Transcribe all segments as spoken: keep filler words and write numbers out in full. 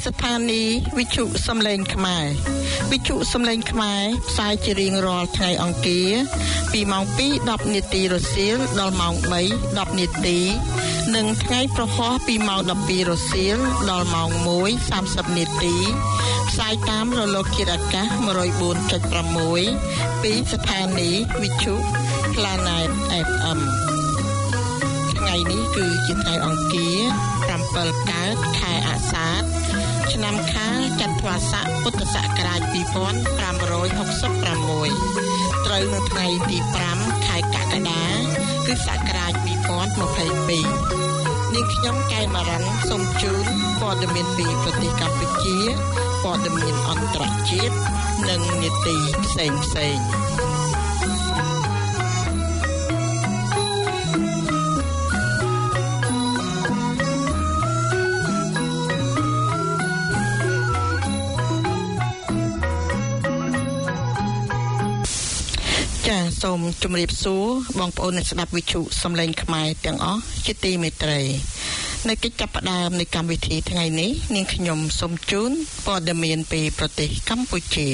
ស្ថានីយ៍វិទ្យុសំឡេងខ្មែរវិទ្យុសំឡេងខ្មែរផ្សាយជារៀងរាល់ថ្ងៃអង្គារពីម៉ោង ពីរដប់ នាទីរសៀលដល់ម៉ោង បីដប់ នាទីនិងថ្ងៃប្រហ័សពីម៉ោង ដប់ពីរ រសៀលដល់ម៉ោង មួយ សាមសិប នាទីផ្សាយតាមរលកធាតុអាកាស một không bốn chấm sáu ពីស្ថានីយ៍វិទ្យុ Planet เอฟ เอ็ม ថ្ងៃនេះគឺជាថ្ងៃអង្គារ ប្រាំពិល កើតខែអាសាឍឆ្នាំខាលចត្វាស័កពុទ្ធសករាជ ពីរពាន់ប្រាំរយហកសិបប្រាំមួយ ត្រូវនៅថ្ងៃទីប្រាំខែកក្កដាគ្រិស្តសករាជ ពីរពាន់ម្ភៃពីរ នាងខ្ញុំកែមរ៉ាន់សូមជូនព័ត៌មានពីប្រទេសកម្ពុជាព័ត៌មានអន្តរជាតិនិងនីតិផ្សេងផ្សេងចាសសូមជម្រាបសួរបងប្អូនអ្នកស្ដាប់វិទ្យុសំឡេងខ្មែរទាំងអស់ជាទីមេត្រីនៅកិច្ចចាប់ផ្ដើមនៃកម្មវិធីថ្ងៃនេះនាងខ្ញុំសូមជូនព័ត៌មានពីប្រទេសកម្ពុជា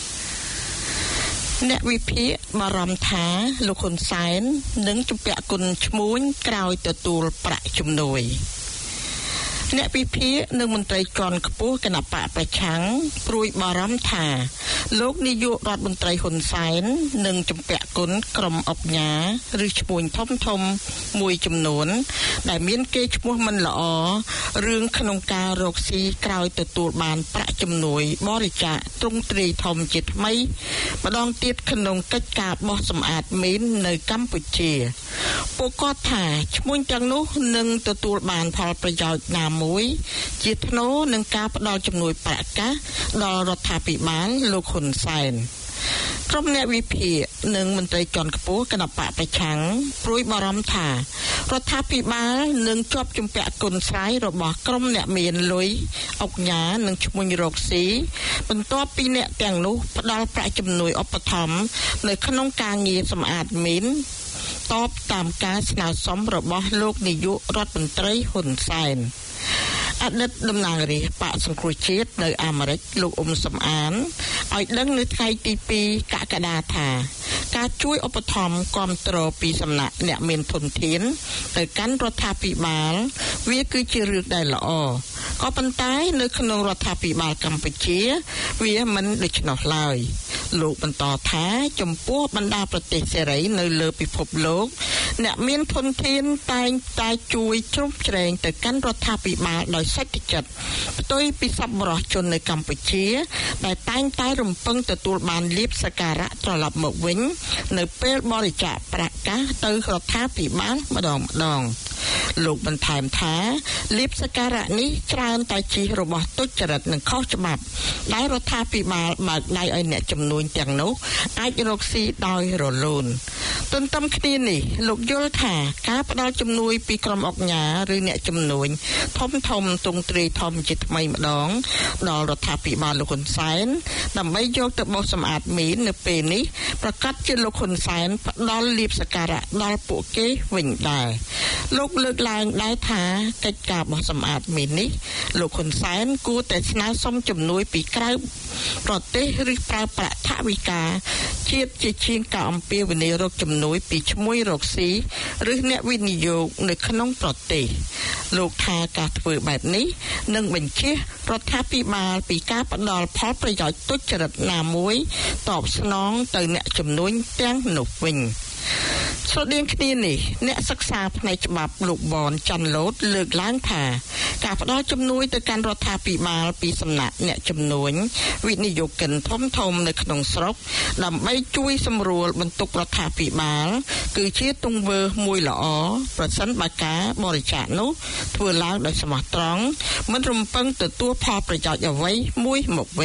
អ្នកវិភាគបារម្ភថាលោកហ៊ុនសែននឹងជំពាក់គុណឈ្មួញក្រោយទទួលប្រាក់ជំនួយអ្នកវិភាគនិងមន្ត្រីជាន់ខ្ពស់គណៈបកប្រឆាំងព្រួយបារម្ភថាលោកនាយករដ្ឋមន្ត្រីហ៊ុនសែននឹងជំពាក់គុណក្រុមអុកញ៉ាឬឈ្មួញធំធំមួយចំនួនដែលមានកេរ្តិ៍ឈ្មោះមិនល្អរឿងក្នុងការរកស៊ីក្រោយទទួលបានប្រាក់ជំនួយបរិច្ចាគទ្រង់ទ្រាយធំជាថ្មីម្ដងទៀតក្នុងកិច្ចការបោះសម្អាតមីននៅកម្ពុជាពួកគាត់ថាឈ្មួញទាំងនោះនឹងទទួលបានផលប្រយោជន៍ណាមួយជាថ្នូរនឹងការផ្ដល់ជំនួយប្រាក់កាសដល់រដ្ឋាភិបាលលោកហ៊ុនសែនក្រុមអ្នកវិភាគនិងមន្ត្រីជាន់ខ្ពស់គណៈបកប្រឆាំងព្រួយបារម្ភថារដ្ឋាភិបាលនឹងជាប់ជំពាក់គុណស្រ័យរបស់ក្រុមអ្នកមានលុយអុកញ៉ានិងឈ្មួញរកស៊ីបន្ទាប់ពីអ្នកទាំងនោះផ្ដល់ប្រាក់ជំនួយឧបត្ថម្ភនៅក្នុងការងារសម្អាតមីនតបតាមការស្នើសុំរបស់លោកនាយករដ្ឋមន្ត្រីហ៊ុនសែនអតីតតំណាងរាស្ត្របកសង្គ្រោះជាតិនៅអាមេរិកលោកអ៊ុំសំអានឲ្យដឹងនៅថ្ងៃទីពីរកក្កដាថាការជួយឧបត្ថម្ភគាំទ្រពីសំណាក់អ្នកមានធនធានទៅកាន់រដ្ឋាភិបាលវាគឺជារឿងដែលល្អក៏ប៉ុន្តែនៅក្នុងរដ្ឋាភិបាលកម្ពុជាវាមិនដូច្នោះឡើយលោកបន្តថាចំពោះបណ្ដាប្រទេសសេរីនៅលើពិភពលោកអ្នកមានធនធានតែងតែជួយជ្រោមជ្រែងទៅកាន់រដ្ឋាភិបាលដោយសេដ្ឋកិច្ចផ្ទុយពីសប្បុរសជននៅកម្ពុជាដែលតែងតែរំពឹងទទួលបានលៀបសក្ការៈត្រឡប់មកវិញនៅពេលបរិច្ចាគប្រាក់កាសទៅរដ្ឋាភិបាលម្ដងម្ដងលោកបន្ថែមថាលៀបសក្ការៈនេះច្រើនតែជារបស់ទុច្ចរិតនិងខុសច្បាប់ដែលរដ្ឋាភិបាលបើកដៃឲ្យអ្នកចំនួនទាំងនោះអាចរកស៊ីដោយរលូនទន្ទឹមគ្នានេះលោកយល់ថាការផ្ដល់ជំនួយពីក្រុមអុកញ៉ាឬអ្នកចំនួនធំធំទ្រង់ទ្រាយធំជាថ្មីម្ដងដល់រដ្ឋាភិបាលលោកហ៊ុនសែនដើម្បីយកទៅបោសសម្អាតមីននៅពេលនេះប្រកាសជាលោកហ៊ុនសែនផ្ដល់លៀបសក្ការៈដល់ពួកគេវិញដែរលោកលើកឡើងដែរថាកិច្ចការបោះសម្អាតមីននេះលោកហ៊ុនសែនគួរតែស្នើសុំជំនួយពីក្រៅប្រទេសឬប្រើប្រាក់ថវិកាជាតិជាជាងការអំពាវនាវរកជំនួយពីឈ្មួញរកស៊ីឬអ្នកវិនិយោគនៅក្នុងប្រទេសលោកថាការធ្វើបែបនេះនឹងបញ្ជះរដ្ឋាភិបាលពីការផ្ដល់ផលប្រយោជន៍ទុច្ចរិតណាមួយតបស្នងទៅអ្នកជំនួញទាំងនោះវិញស្រដៀងគ្នានេះអ្នកសិក្សាផ្នែកច្បាប់លោកបនច័ន្ទលូតលើកឡើងថាការផ្ដល់ជំនួយទៅកាន់រដ្ឋាភិបាលពីសំណាក់អ្នកជំនួញវិនិយោគិនធំធំនៅក្នុងស្រុកដើម្បីជួយសម្រួលបន្ទុករដ្ឋាភិបាលគឺជាទង្វើមួយល្អប្រសិនបើការបរិច្ចាគនោះធ្វើឡើងដោយស្មោះត្រង់មិនរំពឹងទទួលផលប្រយោជន៍អ្វីមួយមកវិញ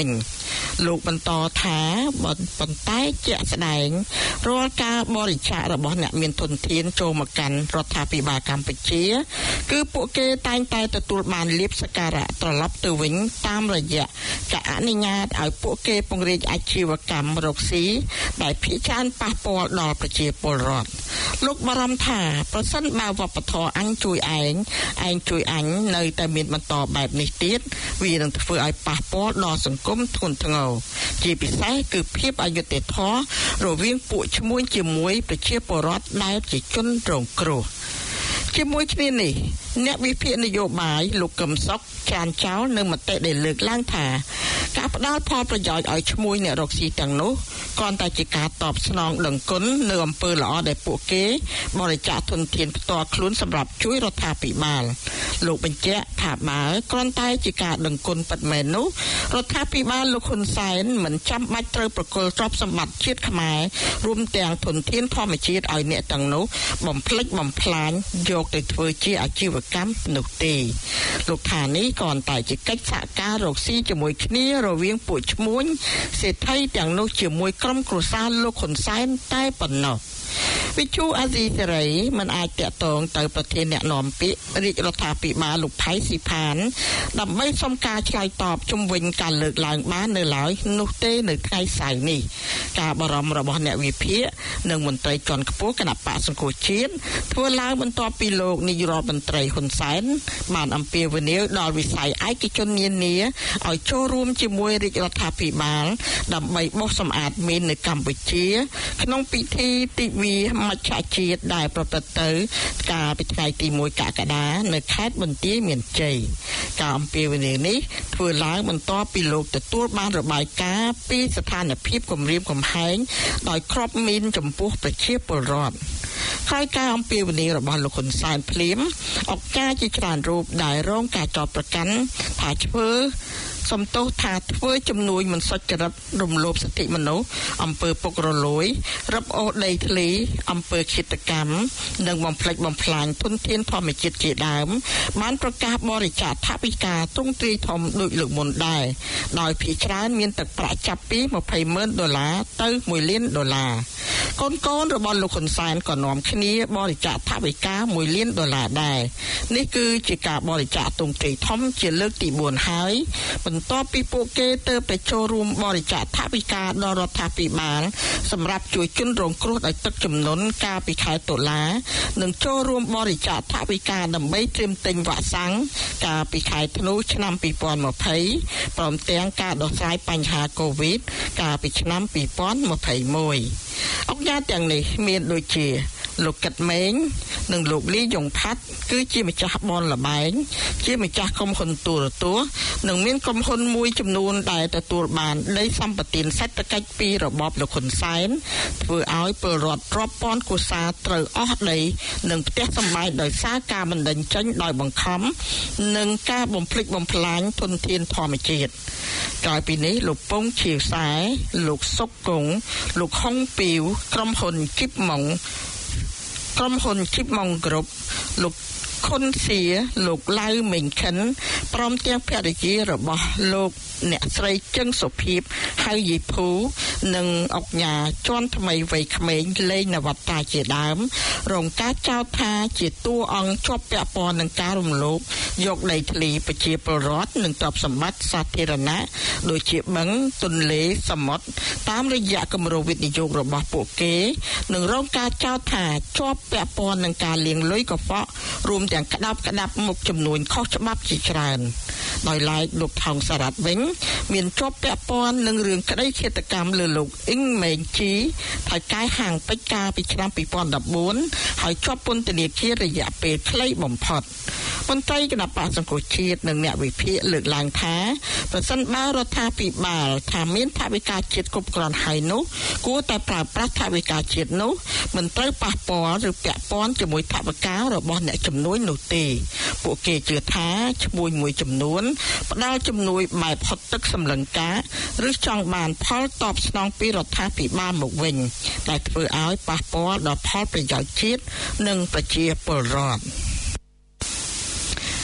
លោកបន្តថាប៉ុន្តែជាក់ស្ដែងរាល់ការបរិច្ចាគរបស់អ្នកមានទុនធានចូលមកកាន់រដ្ឋាភិបាលកម្ពុជាគឺពួកគេតែងតែទទួលបានលាភសក្ការៈត្រឡប់ទៅវិញតាមរយៈការអនុញ្ញាតឲ្យពួកគេពង្រីកអាជីវកម្មរកស៊ីដែលភាគច្រើនប៉ះពាល់ដល់ប្រជាពលរដ្ឋលោកបារម្ភថាប្រសិនបើវប្បធម៌អញជួយឯងឯងជួយអញនៅតែមានបន្តបែបនេះទៀតវានឹងធ្វើឲ្យប៉ះពាល់ដល់សង្គមធ្ងន់ធ្ងរជាពិសេសគឺភាពអយុត្តិធម៌រវាងពួកឈ្មួញជាមួយប្រជាពលរដ្ឋដែលជាជនរងគ្រោះជាមួយគ្នានេះអ្នកវិភាគនយោបាយលោកកឹមសុខចានចោលនៅមតិដែលលើកឡើងថាការផ្ដល់ផលប្រយោជន៍ឲ្យឈ្មួញអ្នករកស៊ីទាំងនោះគ្រាន់តែជាការតបស្នងដឹងគុណនៅអំពើល្អដែលពួកគេបរិច្ចាគធនធានផ្ទាល់ខ្លួនសម្រាប់ជួយរដ្ឋាភិបាលលោកបញ្ជាក់ថាបើគ្រាន់តែជាការដឹងគុណពិតមែននោះរដ្ឋាភិបាលលោកហ៊ុនសែនមិនចាំបាច់ត្រូវប្រគល់ទ្រព្យសម្បត្តិជាតិខ្មែររួមទាំងធនធានធម្មជាតិឲ្យអ្នកទាំងនោះបំផ្លិចបំផ្លាញយកទៅធ្វើជាអាជីវកម្មនោះទេលោកថានេះគ្រាន់តែជាកិច្ចសហការរកស៊ីជាមួយគ្នារវាងពួកឈ្មួញសេដ្ឋីទាំងនោះជាមួយក្រុមគ្រួសារលោកហ៊ុនសែនតែប៉ុណ្ណោះវិទ្យុអាស៊ីសេរីមិនអាចតាក់ទងទៅប្រធានអ្នកនាំពាក្យរាជរដ្ឋាភិបាលលោកផៃស៊ីផានដើម្បីសុំការឆ្លើយតបជុំវិញការលើកឡើងបាននៅឡើយនោះទេនៅថ្ងៃសៅរ៍នេះការបារម្ភរបស់អ្នកវិភាគនិងមន្ត្រីជាន់ខ្ពស់គណៈបកសង្គ្រោះជាតិធ្វើឡើងបន្ទាប់ពីលោកនាយរដ្ឋមន្ត្រីហ៊ុនសែនបានអំពាវនាវដល់វិស័យឯកជននានាឲ្យចូលរួមជាមួយរាជរដ្ឋាភិបាលដើម្បីបោសសម្អាតមីននៅកម្ពុជាក្នុងពិធីទិវាមច្ឆជាតិដែលប្រព្រឹត្តទៅកាលពីថ្ងៃទីមួយកក្កដានៅខេត្តបន្ទាយមានជ័យការអំពាវនាវនេះធ្វើឡើងបន្ទាប់ពីលោកទទួលបានរបាយការណ៍ពីស្ថានភាពគម្រាមកំហែងដោយគ្រាប់មីនចំពោះប្រជាពលរដ្ឋហើយការអំពាវនាវរបស់លោកហ៊ុនសែនភ្លាមអង្គការជាច្រើនរូបដែលរងការចោទប្រកាន់ថាធ្វើសំទោសថាធ្វើជំនួញមិនសុចរិតរំលោភសិទ្ធិមនុស្សអំពើពុករលួយរឹបអូសដីធ្លីអំពើឃាតកម្មនិងបំផ្លិចបំផ្លាញធនធានធម្មជាតិជាដើមបានប្រកាសបរិច្ចាគថវិកាទ្រង់ទ្រាយធំដូចលើកមុនដែរដោយភាគច្រើនមានទឹកប្រាក់ចាប់ពីម្ភៃម៉ឺនដុល្លារទៅមួយលានដុល្លារកូនកូនរបស់លោកហ៊ុនសែនក៏នាំគ្នាបរិច្ចាគថវិកាមួយលានដុល្លារដែរនេះគឺជាការបរិច្ចាគទ្រង់ទ្រាយធំជាលើកទីបួនហើយបន្ទាប់ពីពួកគេទៅទៅចូលរួមបរិច្ចាគថវិកាដល់រដ្ឋាភិបាលសម្រាប់ជួយជនរងគ្រោះដោយទឹកជំនន់កាលពីខែតុលានិងចូលរួមបរិច្ចាគថវិកាដើម្បីត្រៀមទិញវ៉ាក់សាំងកាលពីខែធ្នូឆ្នាំពីរពាន់ម្ភៃព្រមទាំងការដោះស្រាយបញ្ហាកូវីដកាលពីឆ្នាំពីរពាន់ម្ភៃមួយ អង្គការទាំងនេះមានដូចជាលោកកឹតម៉េងនិងលោកលីយ៉ុងផាត់គឺជាម្ចាស់បនលបែងជាម្ចាស់ក្រុមហ៊ុនទូរទស្សន៍និងមានក្រុមហ៊ុនមួយចំនួនដែលទទួលបានដីសម្បត្តិសេដ្ឋកិច្ចពីរបបលោកហ៊ុនសែនធ្វើឲ្យពលរដ្ឋរាប់ពាន់គ្រួសារត្រូវអស់ដីនិងផ្ទះសម្បែងដោយសារការបណ្តេញចេញដោយបង្ខំនិងការបំផ្លិចបំផ្លាញធនធានធម្មជាតិក្រោយពីនេះលោកពងឈៀវសែលោកសុកគង់លោកហុងពីវក្រុមហ៊ុនជីបម៉ុងក្រុមហ៊ុនជីបម៉ុងគ្រប់លោកខុនសៀលោកឡៅមេងខិនព្រមទាំងភរិយារបស់លោកអ្នកស្រីជឹងសុភីបហៅយីភូនិងអុកញ៉ាជាន់ថ្មីវ័យក្មេងលេងនវត្តាជាដើមរងការចោទថាជាតួអង្គជាប់ពាក់ព័ន្ធនឹងការរំលោភយកដីធ្លីប្រជាពលរដ្ឋនិងទ្រព្យសម្បត្តិសាធារណៈដូចជាបឹងទន្លេសមុទ្រតាមរយៈគម្រោងវិនិយោគរបស់ពួកគេនិងរងការចោទថាជាប់ពាក់ព័ន្ធនឹងការលាងលុយកខ្វក់រួមទាំងក្តាប់ក្តាប់មុខចំនួនខុសច្បាប់ជាច្រើនដោយឡែកលោកថោងសារ៉ាត់វិញមានជាប់ពាក់ព័ន្ធនឹងរឿងក្តីឃាតកម្មលើលោកអ៊ីងម៉េងជីថៅកែហាងពេជ្រកាលពីឆ្នាំពីរពាន់ដប់បួនហើយជាប់ពន្ធនាគាររយៈពេលខ្លីបំផុតមន្ត្រីគណៈបក្សសង្គ្រោះជាតិនិងអ្នកវិភាគលើកឡើងថាប្រសិនបើរដ្ឋាភិបាលថាមានថវិកាជាតិគ្រប់គ្រាន់ហើយនោះគួរតែប្រើប្រាស់ថវិកាជាតិនោះមិនត្រូវប៉ះពាល់ឬពាក់ព័ន្ធជាមួយថវិការបស់អ្នកជំនួយនោះទេពួកគេជឿថាឈ្មួញមួយចំនួនផ្ដល់ជំនួយបែបហត់ទឹកសម្លឹងការឬចង់បានផលតបស្នងពីរដ្ឋាភិបាលមកវិញដែលធ្វើឲ្យប៉ះពាល់ដល់ផលប្រយោជន៍ជាតិនិងប្រជាពលរដ្ឋ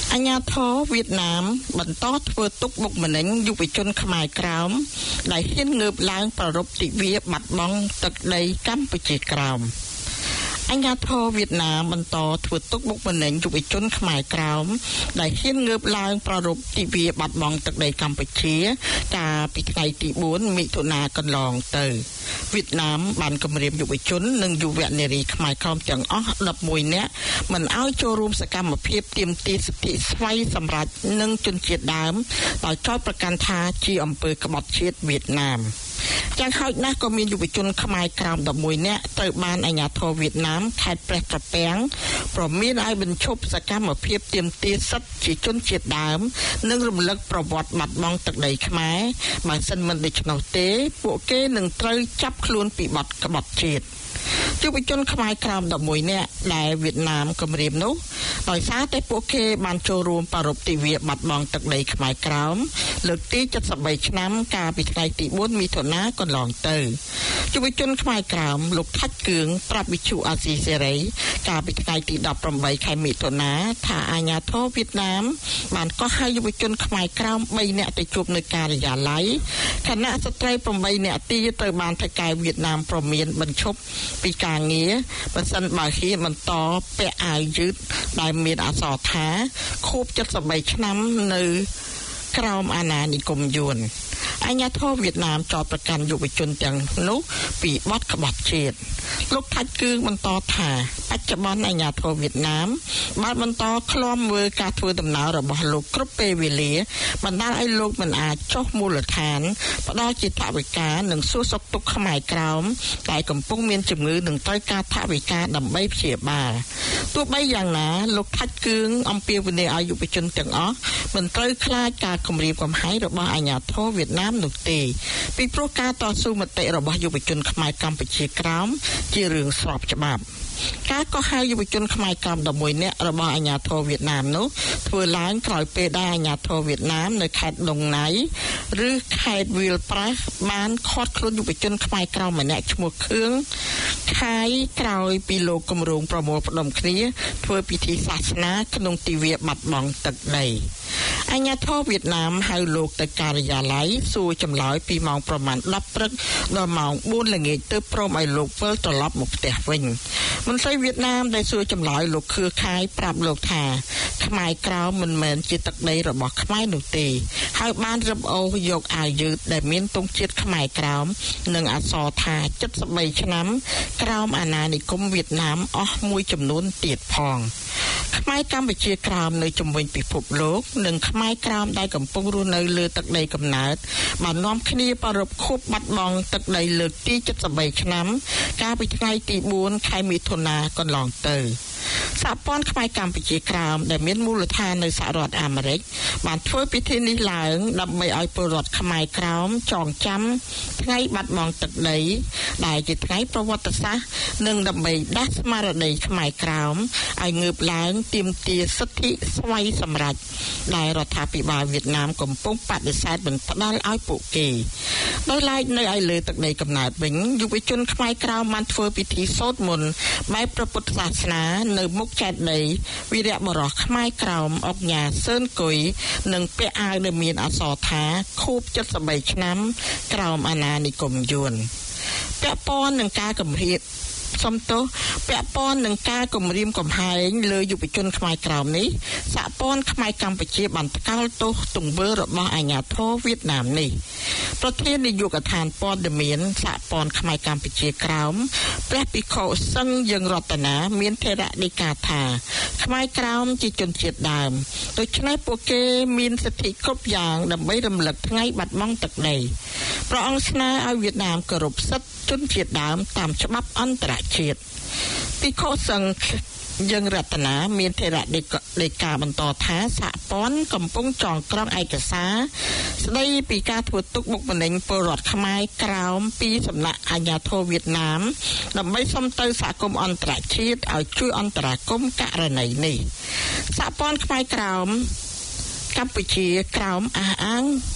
អាញាធរវៀតណាមបន្តធ្វើទុកបុកម្នេញយុវជនខ្មែរក្រោមដែលហ៊ានងើបឡើងប្ររពទិវាបាត់បង់ទឹកដីកម្ពុជាក្រោមអាញាធរវៀតណាមបន្តធ្វើទុកបុកម្នេញយុវជនខ្មែរក្រោមដែលហ៊ានងើបឡើងប្ររពទិវាបាត់បង់ទឹកដីកម្ពុជាកាលពីថ្ងៃទីបួនមិថុនាកន្លងទៅវៀតណាមបានគម្រាមយុវជននិងយុវនារីខ្មែរក្រោមទាំងអស់ដប់មួយនាក់មិនឲ្យចូលរួមសកម្មភាពទាមទារសិទ្ធិស្វ័យសម្រេចនិងជនជាតិដើមដោយចោទប្រកាន់ថាជាអំពើក្បត់ជាតិវៀតណាមយ៉ាងហោចណាស់ក៏មានយុវជនខ្មែរក្រោមដប់មួយនាក់ត្រូវបានអាជ្ញាធរវៀតណាមខេត្តព្រះត្រពាំងព្រមមានឲ្យបញ្ឈប់សកម្មភាពទាមទារសិទ្ធិជាជនជាតិដើមនិងរំលឹកប្រវត្តិបាត់បង់ទឹកដីខ្មែរបើសិនមិនដូច្នោះទេពួកគេនឹងត្រូវចាប់ខ្លួនពីបទក្បត់ជាតិយុវជនខ្មែរក្រោមដប់មួយនាក់ដែលវៀតណាមគម្រាមនោះដោយសារតែពួកគេបានចូលរួមប្រារព្ធទិវាបាត់បង់ទឹកដីខ្មែរក្រោមលើកទី칠십បីឆ្នាំកាលពីថ្ងៃទីបួនមិថុនាកន្លងទៅយុវជនខ្មែរក្រោមលោកថាច់គឿងប្រាប់វិទ្យុអាស៊ីសេរីកាលពីថ្ងៃទីដប់ប្រាំបីខែមិថុនាថាអាជ្ញាធរវៀតណាមបានកោះហៅយុវជនខ្មែរក្រោមបីនាក់ទៅជួបនៅការិយាល័យខណៈស្ត្រីប្រាំបីនាក់ទៀតត្រូវបានថៃកែវៀតណាមព្រមានបញ្ឈប់ពីការងារបើសិនបើហ៊ានបន្តពាក់អាវយឺតដែលមានអក្សរថាខួប칠십បីឆ្នាំនៅក្រោមអាណានិគមយួនអាជ្ញាធរវៀតណាមចោទប្រកាន់យុវជនទាំងនោះពីបទក្បត់ជាតិលោកថាច់គឿងបន្តថាបច្ចុប្បន្នអាជ្ញាធរវៀតណាមបានបន្តឃ្លាំមើលការធ្វើដំណើររបស់លោកគ្រប់ពេលវេលាបណ្ដាលឲ្យលោកមិនអាចចុះមូលដ្ឋានផ្ដល់ជាថវិកានិងសួរសុខទុក្ខខ្មែរក្រោមដែលកំពុងមានជំងឺនិងត្រូវការថវិកាដើម្បីព្យាបាលទោះបីយ៉ាងណាលោកថាច់គឿងអំពាវនាវឲ្យយុវជនទាំងអស់មិនត្រូវខ្លាចការគំរាមកំហែងរបស់អាជ្ញាធរវៀតណាមនោះទេពីព្រោះការតស៊ូមតិរបស់យុវជនខ្មែរកម្ពុជាក្រោមជារឿងស្របច្បាប់ការកោះហៅយុវជនខ្មែរក្រោមដប់មួយនាក់របស់អាជ្ញាធរវៀតណាមនោះធ្វើឡើងក្រោយពេលដែលអាជ្ញាធរវៀតណាមនៅខេត្តដុងណៃឬខេត្តវាលប្រាសបានឃាត់ខ្លួនយុវជនខ្មែរក្រោមម្នាក់ឈ្មោះខឿងខែក្រោយពីលោកគម្រោងប្រមូលផ្ដុំគ្នាធ្វើពិធីសាសនាក្នុងទិវាបាត់បង់ទឹកដីអាជ្ញាធរវៀតណាមហៅលោកទៅការិយាល័យសួរចម្លើយពីម៉ោងប្រមាណដប់ព្រឹកដល់ម៉ោងបួនល្ងាចទើបព្រមឲ្យលោកវិលត្រឡប់មកផ្ទះវិញមន្ត្រីវៀតណាមដែលសួរចម្លើយលោកខឿខែប្រាប់លោកថាខ្មែរក្រោមមិនមែនជាទឹកដីរបស់ខ្មែរនោះទេហើយបានរឹបអូសយកអាវយឺតដែលមានទង់ជាតិខ្មែរក្រោមនិងអក្សរថា칠십បីឆ្នាំក្រោមអាណានិគមវៀតណាមអស់មួយចំនួនទៀតផងខ្មែរកម្ពុជាក្រោមនៅជុំវិញពិភពលោកនិងខ្មែរក្រោមដែលកំពុងរស់នៅលើទឹកដីកំណើតបាននាំគ្នាប្រារព្ធខួបបាត់បង់ទឹកដីលើកទី칠십បីឆ្នាំកាលពីថ្ងៃទីបួនខែមិថុនាកន្លងទៅសហព័ន្ធខ្មែរកម្ពុជាក្រោមដែលមានមូលដ្ឋាននៅសហរដ្ឋអាមេរិកបានធ្វើពិធីនេះឡើងដើម្បីឲ្យពលរដ្ឋខ្មែរក្រោមចងចាំថ្ងៃបាត់បង់ទឹកដីដែលជាថ្ងៃប្រវត្តិសាស្ត្រនិងដើម្បីដាស់ស្មារតីខ្មែរក្រោមឲ្យងើបឡើងទាមទារសិទ្ធិស្វ័យសម្រេចដែលរដ្ឋាភិបាលវៀតណាមកំពុងបដិសេធមិនផ្ដល់ឲ្យពួកគេដោយឡែកនៅឯលើទឹកដីកំណើតវិញយុវជនខ្មែរក្រោមបានធ្វើពិធីសូត្រមន្តបែបព្រះពុទ្ធសាសនានៅមុខចេតិយវីរៈបរោះខ្មែរក្រោមអុកញ៉ាសឿនគុយនិងពាក់អាវដែលមានអក្សរថាខួប칠십បីឆ្នាំក្រោមអាណានិគមយួនពាក់ព័ន្ធនឹងការគម្រាមសំទោសពាក់ព័ន្ធនឹងការគម្រាមកំហែងលើយុវជនខ្មែរក្រោមនេះសហព័ន្ធខ្មែរកម្ពុជាបានថ្កោលទោសទង្វើរបស់អាជ្ញាធរវៀតណាមនេះប្រធាននាយកដ្ឋានព័ត៌មានសហព័ន្ធខ្មែរកម្ពុជាក្រោមព្រះភិក្ខុសឹងយើងរតនាមានថេរដីកាថាខ្មែរក្រោមជាជនជាតិដើមដូច្នេះពួកគេមានសិទ្ធិគ្រប់យ៉ាងដើម្បីរំលឹកថ្ងៃបាត់បង់ទឹកដីព្រះអង្គស្នើឲ្យវៀតណាមគោរពសិទ្ធិជនជាតិដើមតាមច្បាប់អន្តរជាតិភិក្ខុសង្ឃយើងរតនាមានថេរដីកាបន្តថាសហព័ន្ធកំពុងចងក្រងឯកសារស្ដីពីការធ្វើទុកបុកម្នេញពលរដ្ឋខ្មែរក្រោមពីសំណាក់អាជ្ញាធរវៀតណាមដើម្បីសុំទៅសហគមន៍អន្តរជាតិឲ្យជួយអន្តរាគមន៍ករណីនេះសហព័ន្ធខ្មែរក្រោមកម្ពុជាក្រោមអះអាង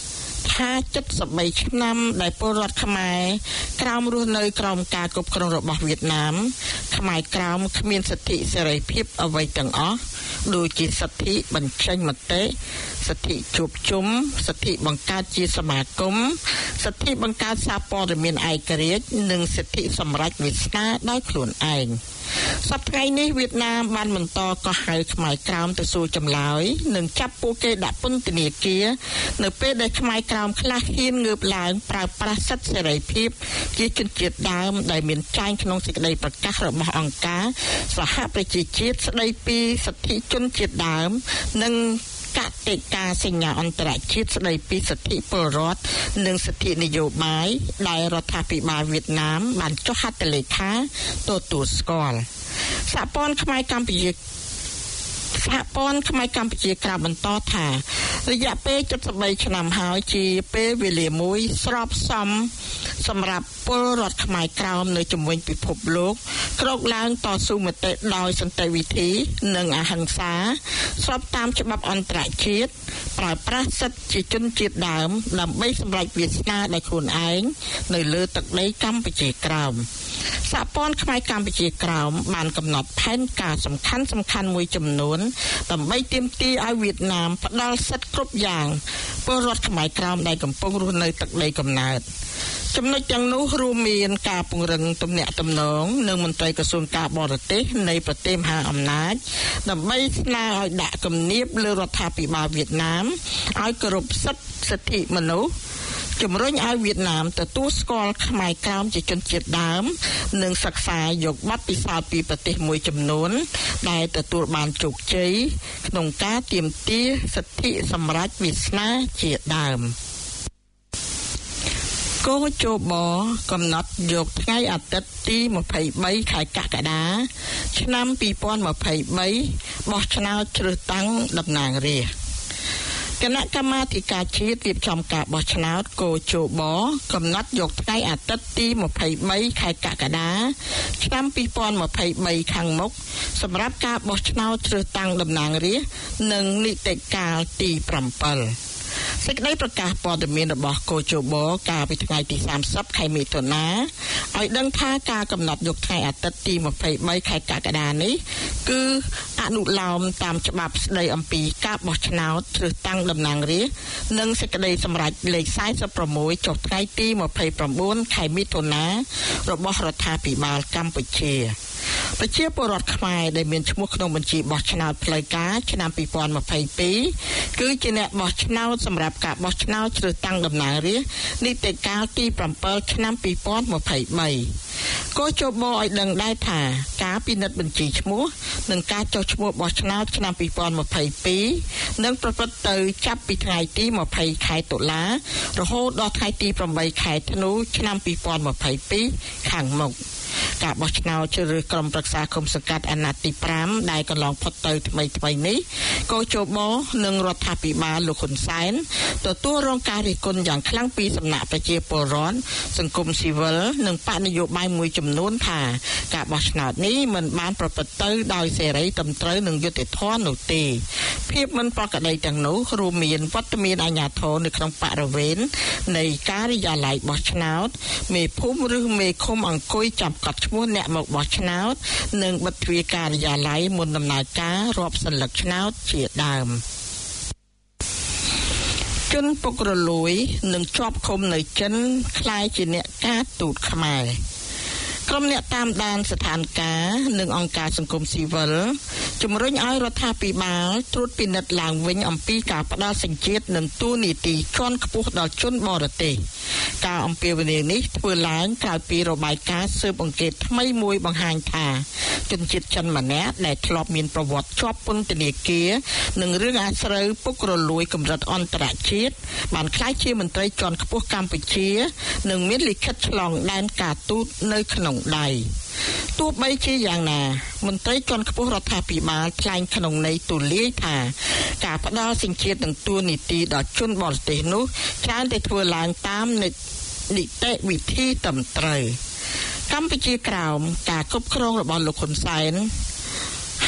ថាជិតសិបបីឆ្នាំដែលពលរដ្ឋខ្មែរក្រោមរស់នៅក្រោមការគ្រប់គ្រងរបស់វៀតណាមខ្មែរក្រោមគ្មានសិទ្ធិសេរីភាពអ្វីទាំងអស់ដូចជាសិទ្ធិបញ្ចេញមតិសិទ្ធិជួបជុំសិទ្ធិបង្កើតជាសមាគមសិទ្ធិបង្កើតសារព័ត៌មានឯករាជ្យនិងសិទ្ធិសម្រេចវាសនាដោយខ្លួនឯងសប្តាហ៍នេះវៀតណាមបានបន្តកោះហៅខ្មែរក្រោមទៅសួរចម្លើយនិងចាប់ពួកគេដាក់ពន្ធនាគារនៅពេលដែលខ្មែរក្រោមខ្លះហ៊ានងើបឡើងប្រើប្រាស់សិទ្ធិសេរីភាពជាជនជាតិដើមដែលមានចែងក្នុងសេចក្តីប្រកាសរបស់អង្គការសហប្រជាជាតិស្តីពីសិទ្ធិជនជាតិដើមនិងកតិកាសញ្ញាអន្តរជាតិស្តីពីសិទ្ធិពលរដ្ឋនិងសិទ្ធិនយោបាយដែលរដ្ឋាភិបាលវៀតណាមបានចុះហត្ថលេខាទទួលស្គាល់សហព័ន្ធខ្មែរកម្ពុជាសហព័ន្ធខ្មែរកម្ពុជាក្រៅបន្តថារយៈពេលជិតសិបបីឆ្នាំហើយជាពេលវេលាមួយស្របសមសម្រាប់ពលរដ្ឋខ្មែរក្រោមនៅជុំវិញពិភពលោកក្រោកឡើងតស៊ូមតិដោយសន្តិវិធីនិងអហិង្សាស្របតាមច្បាប់អន្តរជាតិប្រើប្រាស់សិទ្ធិជាជនជាតិដើមដើម្បីសម្រេចវាសនាដោយខ្លួនឯងនៅលើទឹកដីកម្ពុជាក្រោមសហព័ន្ធខ្មែរកម្ពុជាក្រោមបានកំណត់ផែនការសំខាន់សំខាន់មួយចំនួនដើម្បីទាមទារឲ្យវៀតណាមផ្ដល់សិទ្ធិគ្រប់យ៉ាងពលរដ្ឋខ្មែរក្រោមដែលកំពុងរស់នៅទឹកដីកំណើតចំណុចទាំងនោះរួមមានការពង្រឹងទំនាក់ទំនងនឹងមន្ត្រីក្រសួងការបរទេសនៃប្រទេសមហាអំណាចដើម្បីស្នើឲ្យដាក់គំនាបលើរដ្ឋាភិបាលវៀតណាមឲ្យគោរពសិទ្ធិសិទ្ធិមនុស្សជំរុញឲ្យវៀតណាមទទួលស្គាល់ខ្មែរក្រោមជាជនជាតិដើមនិងសិក្សាយកបទពិសោធន៍ពីប្រទេសមួយចំនួនដែលទទួលបានជោគជ័យក្នុងការទាមទារសិទ្ធិសម្រេចវាសនាជាដើមកោជបកំណត់យកថ្ងៃអាទិត្យទីម្ភៃបីខែកក្កដាឆ្នាំពីរពាន់ម្ភៃបីបោះឆ្នោតជ្រើសតាំងតំណាងរាស្ត្រគណៈកម្មាធិការជាតិរៀបចំការបោះឆ្នោតកោជបកំណត់យកថ្ងៃអាទិត្យទីម្ភៃបីខែកក្កដាឆ្នាំពីរពាន់ម្ភៃបីខាងមុខសម្រាប់ការបោះឆ្នោតជ្រើសតាំងតំណាងរាស្ត្រនិងនីតិកាលទីប្រាំសេចក្តីប្រកាសព័ត៌មានរបស់កោជបកាលពីថ្ងៃទីសាមសិបខែមិថុនាឲ្យដឹងថាការកំណត់យកថ្ងៃអាទិត្យទីម្ភៃបីខែកក្កដានេះគឺអនុលោមតាមច្បាប់ស្តីអំពីការបោះឆ្នោតជ្រើសតាំងតំណាងរាស្ត្រនិងសេចក្តីសម្រេចលេខសែសិប៦ចុះថ្ងៃទីម្ភៃប្រាំខែមិថុនារបស់រដ្ឋាភិបាលកម្ពុជាប្រជាពលរដ្ឋខ្មែរដែលមានឈ្មោះក្នុងបញ្ជីបោះឆ្នោតផ្លូវការឆ្នាំពីរពាន់ម្ភៃពីរគឺជាអ្នកបោះឆ្នោតសម្រាប់ការបោះឆ្នោតជ្រើសតាំងតំណាងរាស្ត្រនីតិកាលទីប្រាំឆ្នាំពីរពាន់ម្ភៃបីកោជបឲ្យដឹងដែរថាការពិនិត្យបញ្ជីឈ្មោះនិងការចុះឈ្មោះបោះឆ្នោតឆ្នាំពីរពាន់ម្ភៃពីរនឹងប្រព្រឹត្តទៅចាប់ពីថ្ងៃទីម្ភៃខែតុលារហូតដល់ថ្ងៃទីប្រាំបីខែធ្នូឆ្នាំពីរពាន់ម្ភៃពីរខាងមុខការបោះឆ្នោតជ្រើសរើសក្រុមប្រឹក្សាគុំសង្កាត់អាណត្តិទីប្រាំដែលកន្លងផុតទៅថ្មីថ្មីនេះកោជបនិងរដ្ឋាភិបាលលោកហ៊ុនសែនទទួលរងការរិះគន់យ៉ាងខ្លាំងពីសំណាក់ប្រជាពលរដ្ឋសង្គមស៊ីវិលនិងបកនយោបាយមួយចំនួនថាការបោះឆ្នោតនេះមិនបានប្រព្រឹត្តទៅដោយសេរីត្រឹមត្រូវនិងយុត្តិធម៌នោះទេភាពមិនប្រក្រតីទាំងនោះរួមមានវត្តមានអាជ្ញាធរនៅក្នុងបរិវេណនៃការិយាល័យបោះឆ្នោតមេភូមិឬមេឃុំអង្គុយចាប់កត់ឈ្មោះអ្នកមកបោះឆ្នោតនិងបិទទ្វារការិយាល័យមុនដំណើរការរាប់សន្លឹកឆ្នោតជាដើមជនពុករលួយនឹងជាប់ឃុំនៅចិនខ្លាយជាអ្នកការទូតខ្មែរក្រុមអ្នកតាមដានស្ថានភាពនិងអង្គការសង្គមស៊ីវិលជំរុញឲ្យរដ្ឋាភិបាលត្រួតពិនិត្យឡើងវិញអំពីការផ្ដល់សេចក្ដីនិងទូនីតិជាន់ខ្ពស់ដល់ជនបរទេសការអំពាវនាវនេះធ្វើឡើងក្រោយពីរបាយការណ៍ស៊ើបអង្កេតថ្មីមួយបង្ហាញថាជនជាតិចិនម្នាក់ដែលធ្លាប់មានប្រវត្តិជាប់ពន្ធនាគារនិងរឿងអាស្រូវពុករលួយកម្រិតអន្តរជាតិបានក្លាយជាមន្ត្រីជាន់ខ្ពស់កម្ពុជានិងមានលិខិតឆ្លងដែនការទូតនៅក្នុងដៃទោះបីជាយ៉ាងណាមន្ត្រីជាន់ខ្ពស់រដ្ឋាភិបាលថ្លែងក្នុងន័យទូលាយថាការផ្ដល់សេចក្ដីនិងទួនាទីដល់ជនបរទេសនោះច្រើនតែធ្វើឡើងតាមនីតិវិធីត្រឹមត្រូវកម្ពុជាក្រោមការគ្រប់គ្រងរបស់លោកហ៊ុនសែនហ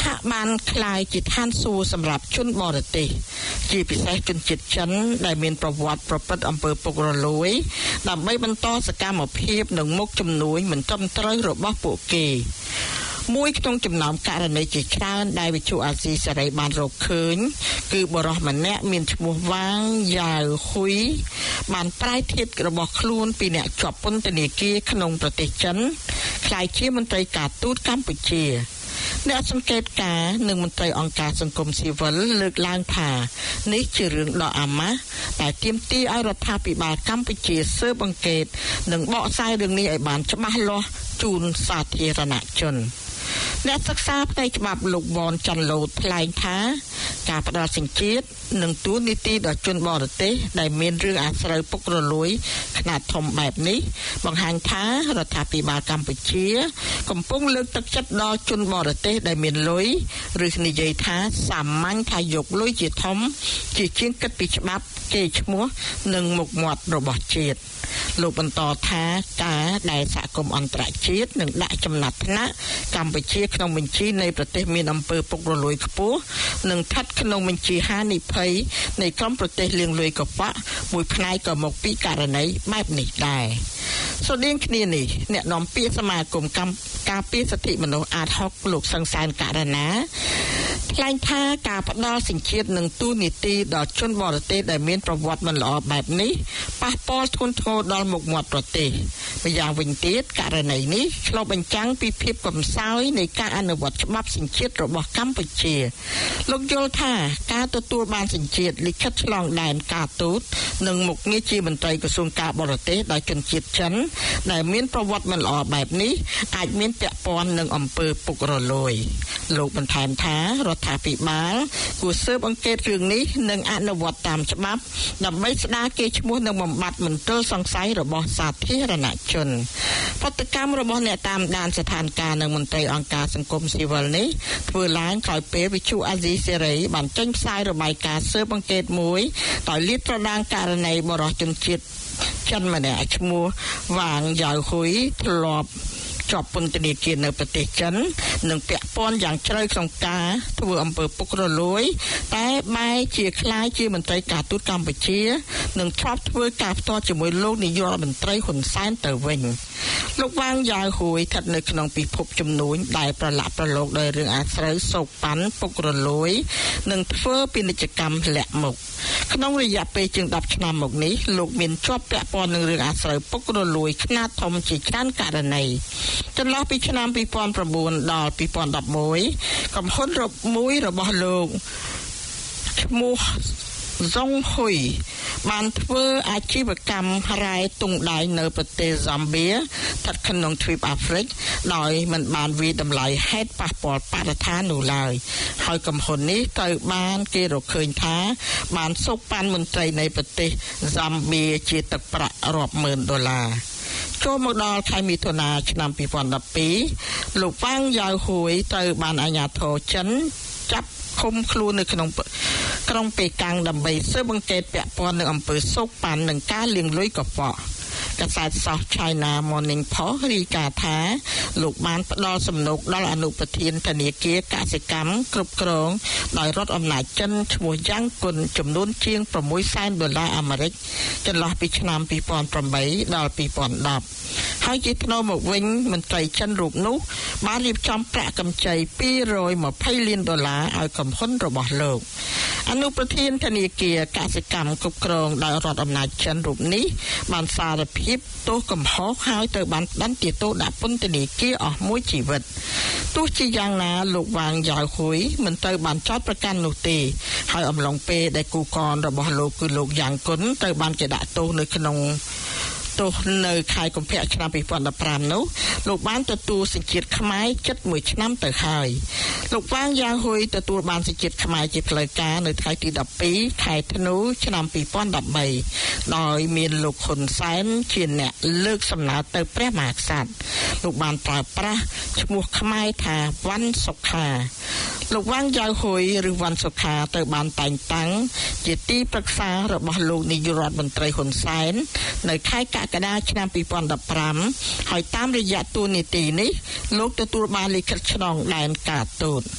ហាក់បានคล้ายជាឋានសួគ៌សម្រាប់ជនបរទេសជាពិសេសជនជាតិចិនដែលមានប្រវត្តិប្រព្រឹត្តអំពើពុករលួយដើម្បីបន្តសកម្មភាពនិងមុខជំនួញមិនត្រឹមត្រូវរបស់ពួកគេមួយក្នុងចំណោមករណីជាច្រើនដែលវិទ្យុអាស៊ីសេរីបានរកឃើញគឺបរិសម្នាក់មានឈ្មោះវាងយ៉ាវហ៊ុយបានប្រែធៀបរបស់ខ្លួនពីអ្នកជាប់ពន្ធនាគារក្នុងប្រទេសចិនក្លាយជាមន្ត្រីការទូតកម្ពុជាអ្នកសង្កេតការណ៍និងមន្ត្រីអង្គការសង្គមស៊ីវិលលើកឡើងថានេះជារឿងដ៏អាម៉ាស់តែទាមទារឲ្យរដ្ឋាភិបាលកម្ពុជាស៊ើបអង្កេតនិងបកស្រាយរឿងនេះឲ្យបានច្បាស់លាស់ជូនសាធារណជនអ្នកសិក្សាផ្នែកច្បាប់លោកវ៉នចាន់ឡូតថ្លែងថាការផ្ដល់សញ្ជាតិនិងទូនីតិដល់ជនបរទេសដែលមានរឿងអាស្រូវពុករលួយខ្នាតធំបែបនេះបង្ហាញថារដ្ឋាភិបាលកម្ពុជាកំពុងលើកទឹកចិត្តដល់ជនបរទេសដែលមានលុយឬនិយាយថាសាមញ្ញថាយកលុយជាធំជាជាងគិតពីច្បាប់កេរ្តិ៍ឈ្មោះនិងមុខមាត់របស់ជាតិលោកបន្តថាការដែលសហគមន៍អន្តរជាតិនឹងដាក់ចំណាត់ថ្នាក់កម្ពុជាក្នុងបញ្ជីនៃប្រទេសមានអំពើពុករលួយខ្ពស់និងស្ថិតក្នុងបញ្ជីហានិភ័យនៃក្រុមប្រទេសលាងលុយកខ្វក់មួយផ្នែកក៏មកពីករណីបែបនេះដែរស្រដៀងគ្នានេះអ្នកនាំពាក្យសមាគមកម្មការពារសិទ្ធិមនុស្សអាតហុកលោកសង្សានករណាថ្លែងថាការផ្ដល់សញ្ជាតិនិងទូនីតិដល់ជនបរទេសដែលមានប្រវត្តិមិនល្អបែបនេះប៉ះពាល់ធ្ងន់ធ្ងរដល់មុខមាត់ប្រទេសម្យ៉ាងវិញទៀតករណីនេះឆ្លុះបញ្ចាំងពីភាពកំសោយនៃការអនុវត្តច្បាប់សញ្ជាតិរបស់កម្ពុជាលោកយល់ថាការទទួលបានសញ្ជាតិលិខិតឆ្លងដែនការទូតនិងមុខងារជាមន្ត្រីក្រសួងការបរទេសដោយជនជាតិចិនដែលមានប្រវត្តិមិនល្អបែបនេះអាចមានពាក់ព័ន្ធនឹងអំពើពុករលួយលោកបន្ថែមថារដ្ឋាភិបាលគួរស៊ើបអង្កេតរឿងនេះនិងអនុវត្តតាមច្បាប់ដើម្បីស្ដារកេរ្តិ៍ឈ្មោះនិងបំបត្តិមន្ទិលសង្ស័យរបស់សាធារណជនប្រតិកម្មរបស់អ្នកតាមដានស្ថានភាពនិងមន្ត្រីអង្គការសង្គមស៊ីវិលនេះធ្វើឡើងក្រោយពេលវិទ្យុអាស៊ីសេរីបានចេញផ្សាយរបាយការណ៍ស៊ើបអង្កេតមួយដោយលាតត្រដាងករណីបរិសុទ្ធជនជាតិចិនម្នាក់ឈ្មោះវាងយ៉ាវហ៊ុយធ្លាប់ជាប់ពន្ធនាគារនៅប្រទេសចិននិងពាក់ព័ន្ធយ៉ាងជ្រៅក្នុងការធ្វើអំពើពុករលួយតែបែរជាคล้ายជាមន្ត្រីការទូតកម្ពុជានិងធ្លាប់ធ្វើការផ្ទាល់ជាមួយលោកនាយករដ្ឋមន្ត្រីហ៊ុនសែនទៅវិញលោកវាងយ៉ាវហ៊ុយស្ថិតនៅក្នុងពិភពជំនួញដែលប្រឡាក់ប្រឡូកដោយរឿងអាស្រូវសោកប៉ាន់ពុករលួយនិងធ្វើពាណិជ្ជកម្មលាក់មុខក្នុងរយៈពេលជាងដប់ឆ្នាំមកនេះលោកមានជាប់ពាក់ព័ន្ធនឹងរឿងអាស្រូវពុករលួយខ្នាតធំជាច្រើនករណីចន្លោះពីឆ្នាំពីរពាន់ប្រាំបួនដល់ពីរពាន់ដប់មួយក្រុមហ៊ុនមួយរបស់លោកឈ្មោះសុងហ៊ុយបានធ្វើអាជីវកម្មរ៉ែទង់ដែងនៅប្រទេសហ្សាំបៀស្ថិតក្នុងទ្វីបអាហ្វ្រិកដោយមិនបានវាយតម្លៃហេតុប៉ះពាល់បរិស្ថាននោះឡើយហើយក្រុមហ៊ុននេះត្រូវបានគេរកឃើញថាបានសូកប៉ាន់មន្ត្រីនៃប្រទេសហ្សាំបៀជាទឹកប្រាក់រាប់ម៉ឺនដុល្លារចូលមកដល់ខែមិថុនាឆ្នាំពីរពាន់ដប់ពីរលោកវាងយ៉ាវហ៊ុយត្រូវបានអាជ្ញាធរចិនចាប់ឃុំខ្លួននៅក្នុងក្រុងប៉េកាំងដើម្បីស៊ើបអង្កេតពាក់ព័ន្ធនឹងអំពើសោកប៉ាន់និងការលាងលុយកខ្វក់កាសែត South China Morning Post រាយការណ៍ថាលោកបានផ្ដល់សំណូកដល់អនុប្រធានធនាគារកសិកម្មគ្រប់គ្រងដោយរដ្ឋអំណាចចិនឈ្មោះយ៉ាងគុនចំនួនជាងប្រាំមួយសែនដុល្លារអាមេរិកចន្លោះពីឆ្នាំពីរពាន់ប្រាំបីដល់ពីរពាន់ដប់ហើយជាថ្នូរមកវិញមន្ត្រីចិនរូបនោះបានរៀបចំប្រាក់កម្ចីពីររយម្ភៃលានដុល្លារឲ្យក្រុមហ៊ុនរបស់លោកអនុប្រធានធនាគារកសិកម្មគ្រប់គ្រងដោយរដ្ឋអំណាចចិនរូបនេះបានសារភាពទោសកំហុសហើយត្រូវបានផ្តន្ទាទោសដាក់ពន្ធនាគារអស់មួយជីវិតទោះជាយ៉ាងណាលោកវាងយ៉ាវហ៊ុយមិនត្រូវបានចោទប្រកាន់នោះទេហើយអំឡុងពេលដែលគូកនរបស់លោកគឺលោកយ៉ាងគុនត្រូវបានគេដាក់ទោសនៅក្នុងទោសនៅខែកុម្ភៈឆ្នាំពីរពាន់ដប់ប្រាំនោះលោកបានទទួលសញ្ជាតិខ្មែរជិតមួយឆ្នាំទៅហើយលោកវាងយ៉ាវហ៊ុយទទួលបានសញ្ជាតិខ្មែរជាផ្លូវការនៅថ្ងៃទីដប់ពីរខែធ្នូឆ្នាំពីរពាន់ដប់បីដោយមានលោកហ៊ុនសែនជាអ្នកលើកសំណើទៅព្រះមហាក្សត្រលោកបានប្រើប្រាស់ឈ្មោះខ្មែរថាវ៉ាន់សុខាលោកវាងយ៉ាវហ៊ុយឬវ៉ាន់សុខាត្រូវបានតែងតាំងជាទីប្រឹក្សារបស់លោកនាយករដ្ឋមន្ត្រីហ៊ុនសែននៅខែកក្កដាឆ្នាំពីរពាន់ដប់ប្រាំហើយតាមរយៈតួនាទីនេះលោកទទួលបានលិខិតឆ្លងដែនការទូត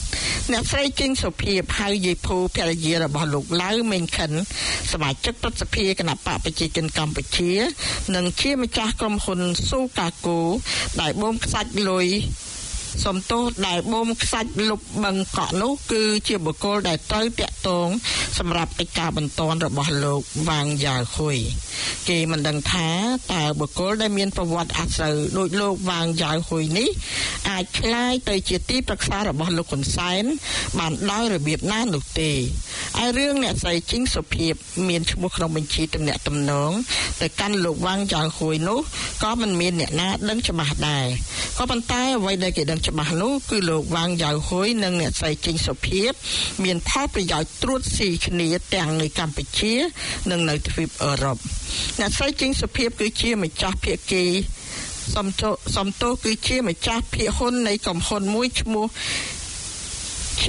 អ្នកស្រីជីងសុភីហៅយាយភូភរិយារបស់លោកឡៅមេងខិនសមាជិកប្រតិភិគណៈបកប្រជាជនកម្ពុជានិងជាម្ចាស់ក្រុមហ៊ុនស៊ូកាកូដែលបូមខ្សាច់លុយសំទោសដែលបូមខ្សាច់លុបបឹងកក់នោះគឺជាបុគ្គលដែលត្រូវតាក់ទងសម្រាប់កិច្ចការបន្ទាន់របស់លោកវ៉ាងយ៉ាវហ៊ុយគេមិនដឹងថាតើបុគ្គលដែលមានប្រវត្តិអាស្រូវដូចលោកវ៉ាងយ៉ាវហ៊ុយនេះអាចក្លាយទៅជាទីប្រឹក្សារបស់លោកហ៊ុនសែនបានដោយរបៀបណានោះទេហើយរឿងអ្នកស្រីជីងសុភីមានឈ្មោះក្នុងបញ្ជីទំនាក់ទំនងទៅកាន់លោកវ៉ាងយ៉ាវហ៊ុយនោះក៏មិនមានអ្នកណាដឹងច្បាស់ដែរក៏ប៉ុន្តែអ្វីដែលគេដឹងច្បាស់នោះគឺលោកវ៉ាងយ៉ាវហ៊ុយនិងអ្នកស្រីជីងសុភីមានផលប្រយោជន៍ត្រួតស៊ីគ្នាទាំងនៅកម្ពុជានិងនៅទ្វីបអឺរ៉ុបអ្នកស្រីជីងសុភីគឺជាម្ចាស់ភាគីសំទោសំទោគឺជាម្ចាស់ភាគហ៊ុននៃក្រុមហ៊ុនមួយឈ្មោះ K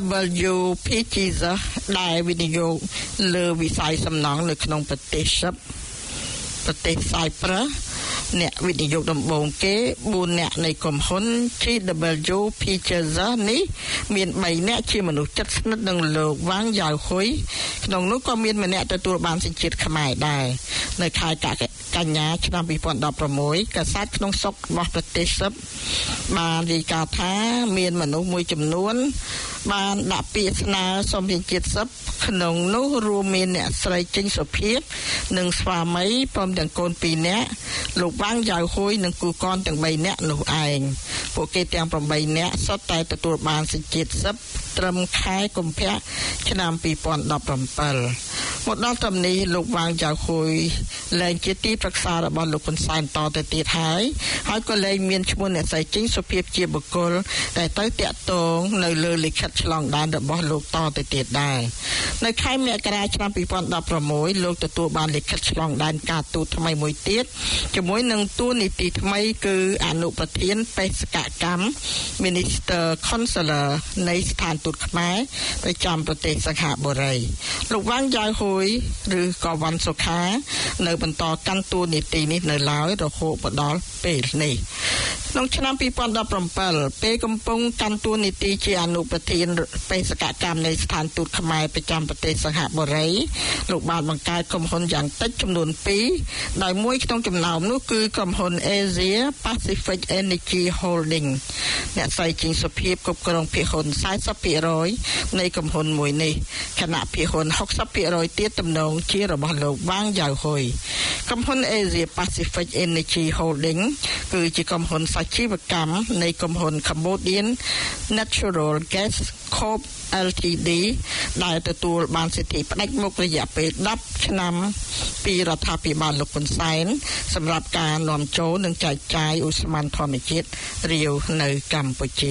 W P G Z ដែលវិនិយោគលើវិស័យសំណង់នៅក្នុងប្រទេសសិបប្រទេសសាយប្រឹសអ្នកវិនិយោគដំបូងគេបួនអ្នកនៃក្រុមហ៊ុន G W P G Z នេះមានបីអ្នកជាមនុស្សជិតស្និទ្ធនឹងលោកវ៉ាងយ៉ាវហ៊ុយក្នុងនោះក៏មានម្នាក់ទទួលបានសញ្ជាតិខ្មែរដែរនៅខែកញ្ញាឆ្នាំពីរពាន់ដប់ប្រាំមួយកាសែតក្នុងស្រុករបស់ប្រទេសសិបបានរាយការណ៍ថាមានមនុស្សមួយចំនួនបានដាក់ពាក្យស្នើសុំសញ្ជាតិសិបក្នុងនោះរួមមានអ្នកស្រីជីងសុភីនិងស្វាមីព្រមទាំងកូនពីរនាក់លោកវ៉ាងយ៉ាវហ៊ុយនិងគូកនទាំងបីនាក់នោះឯងពួកគេទាំងប្រាំបីនាក់សុទ្ធតែទទួលបានសញ្ជាតិសិបត្រឹមខែកុម្ភៈឆ្នាំពីរពាន់ដប់ប្រាំbảyមកដល់ត្រឹមនេះលោកវ៉ាងយ៉ាវហ៊ុយលែងជាទីប្រឹក្សារបស់លោកហ៊ុនសែនតទៅទៀតហើយហើយក៏លែងមានឈ្មោះអ្នកស្រីជីងសុភីជាបុគ្គលដែលទៅតាក់ទងនៅលើលិខិតឆ្លងដែនរបស់លោកតទៅទៀតដែរនៅខែមករាឆ្នាំពីរពាន់ដប់ប្រាំមួយលោកទទួលបានលិខិតឆ្លងដែនការទូតថ្មីមួយទៀតជាមួយនឹងតួនាទីថ្មីគឺអនុប្រធានបេសកកម្ម Minister Consular នៃស្ថានទូតខ្មែរប្រចាំប្រទេសសិង្ហបុរីលោកវ៉ាងយ៉ាវហ៊ុយឬក៏វ៉ាន់សុខានៅបន្តកាន់តួនាទីនេះនៅឡើយរហូតមកដល់ពេលនេះក្នុងឆ្នាំពីរពាន់ដប់ប្រាំbảyពេលកំពុងកាន់តួនាទីជាអនុប្រធានបេសកកម្មនៃស្ថានទូតខ្មែរប្រចាំប្រទេសសិង្ហបុរីលោកបានបង្កើតក្រុមហ៊ុនយ៉ាងតិចចំនួនពីរដោយមួយក្នុងចំណោមនោះគឺក្រុមហ៊ុន Asia Pacific Energy Holding អ្នកស្រីជីងសុភីគ្រប់គ្រងភាគហ៊ុនสี่สิบ% នៃក្រុមហ៊ុនមួយនេះខណៈភាគហ៊ុនหกสิบ% ទៀតទំនងជារបស់លោកវ៉ាងយ៉ាវហ៊ុយក្រុមហ៊ុន Asia Pacific Energy Holding គឺជាក្រុមហ៊ុនសាជីវកម្មនៃក្រុមហ៊ុន Cambodian Natural Gas Corp L T D ដែលទទួលបានសិទ្ធិផ្ដាច់មុខរយៈពេលដប់ឆ្នាំពីរដ្ឋាភិបាលលោកហ៊ុនសែនសម្រាប់ការនាំចូលនិងចែកចាយឧស្ម័នធម្មជាតិរាវនៅកម្ពុជា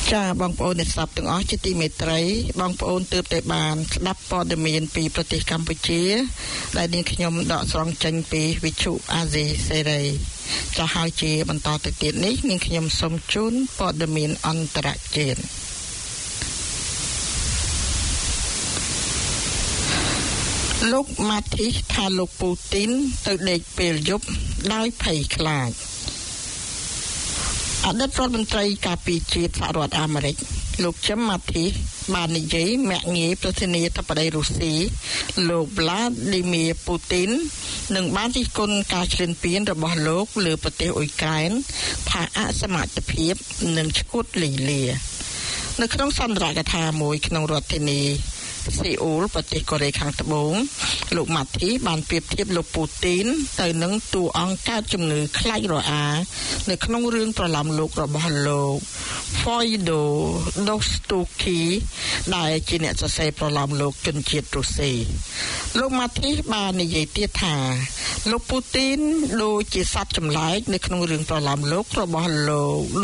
ចាបងប្អូនអ្នកស្ដាប់ទាំងអស់ជាទីមេត្រីបងប្អូនទើបតែបានស្ដាប់ព័ត៌មានពីប្រទេសកម្ពុជាដែលនាងខ្ញុំដកស្រង់ចេញពីវិទ្យុអាស៊ីសេរីចាហើយជាបន្តទៅទៀតនេះនាងខ្ញុំសូមជូនព័ត៌មានអន្តរជាតិលោកម៉ាធីសថាលោកពូទីនទៅដេកពេលយប់ដោយភ័យខ្លាចអតីតរដ្ឋមន្ត្រីការពារជាតិសហរដ្ឋអាមេរិកលោកជឹមម៉ាធីសបាននិយាយមាក់ងាយប្រធានាធិបតីរុស្ស៊ីលោកវ្លាឌីមៀពូទីននឹងបានរិះគន់ការឈ្លានពានរបស់លោកលើប្រទេសអ៊ុយក្រែនថាអសមត្ថភាពនិងឈួតលីលានៅក្នុងសន្ទរកថាមួយក្នុងរដ្ឋធានីសេអ៊ូលប្រទេសកូរ៉េខាងត្បូងលោកម៉ាធីបានប្រៀបធៀបលោកពូទីនទៅនឹងតួអង្គកើតជំងឺខ្លាចរអានៅក្នុងរឿងប្រឡំលោករបស់លោក Fyodor Dostoevsky ដែលជាអ្នកសរសេរប្រឡំលោកជនជាតិរុស្ស៊ីលោកម៉ាធីបាននិយាយទៀតថាលោកពូទីនដូចជាសត្វចម្លែកនៅក្នុងរឿងប្រឡំលោករបស់លោក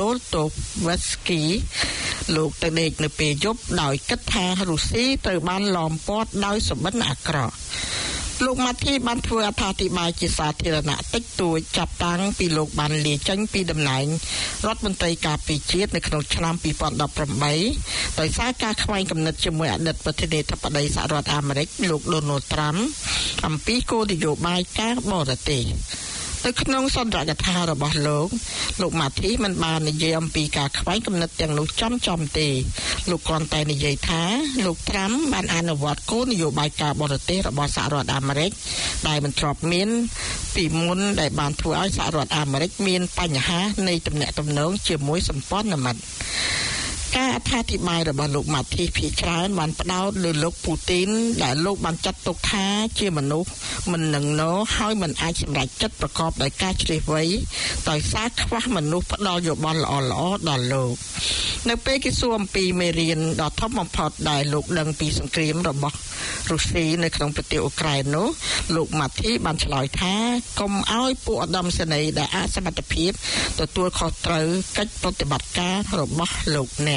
Dostoevsky លោកទៅដេកនៅពេលយប់ដោយគិតថារុស្ស៊ីត្រូវបានឡោមព័ទ្ធដោយសម្បិនអាក្រក់លោកម៉ាធីបានធ្វើអត្ថាធិប្បាយជាសាធារណៈតិចតួចចាប់តាំងពីលោកបានលាចេញពីតំណែងរដ្ឋមន្ត្រីការពារជាតិនៅក្នុងឆ្នាំពីរពាន់ដប់ប្រាំបីដោយសារការខ្វែងគំនិតជាមួយអតីតប្រធានាធិបតីសហរដ្ឋអាមេរិកលោក Donald Trump អំពីគោលនយោបាយការបរទេសនៅក្នុងសន្ទរកថារបស់លោកលោកម៉ាធីមិនបាននិយាយអំពីការខ្វែងគំនិតទាំងនោះចំចំទេលោកគ្រាន់តែនិយាយថាលោកត្រាំបានអនុវត្តគោលនយោបាយការបរទេសរបស់សហរដ្ឋអាមេរិកដែលមិនធ្លាប់មានពីមុនដែលបានធ្វើឲ្យសហរដ្ឋអាមេរិកមានបញ្ហានៃទំនាក់ទំនងជាមួយសម្ព័ន្ធមិត្តការអត្ថាធិប្បាយរបស់លោកម៉ាធីភាគច្រើនបានផ្ដោតលើលោកពូទីនដែលលោកបានចាត់ទុកថាជាមនុស្សមិននឹងណហើយមិនអាចសម្រេចចិត្តប្រកបដោយការជ្រះវៃដោយសារខ្វះមនុស្សផ្ដល់យោបល់ល្អៗដល់លោកនៅពេលគេសួរអំពីមេរៀនដ៏ធំបំផុតដែលលោកដឹងពីសង្គ្រាមរបស់រុស្ស៊ីនៅក្នុងប្រទេសអ៊ុក្រែននោះលោកម៉ាធីបានឆ្លើយថាកុំឲ្យពួកឧត្តមសេនីយ៍ដែលអសមត្ថភាពទទួលខុសត្រូវកិច្ចប្រតិបត្តិការរបស់លោកអ្នក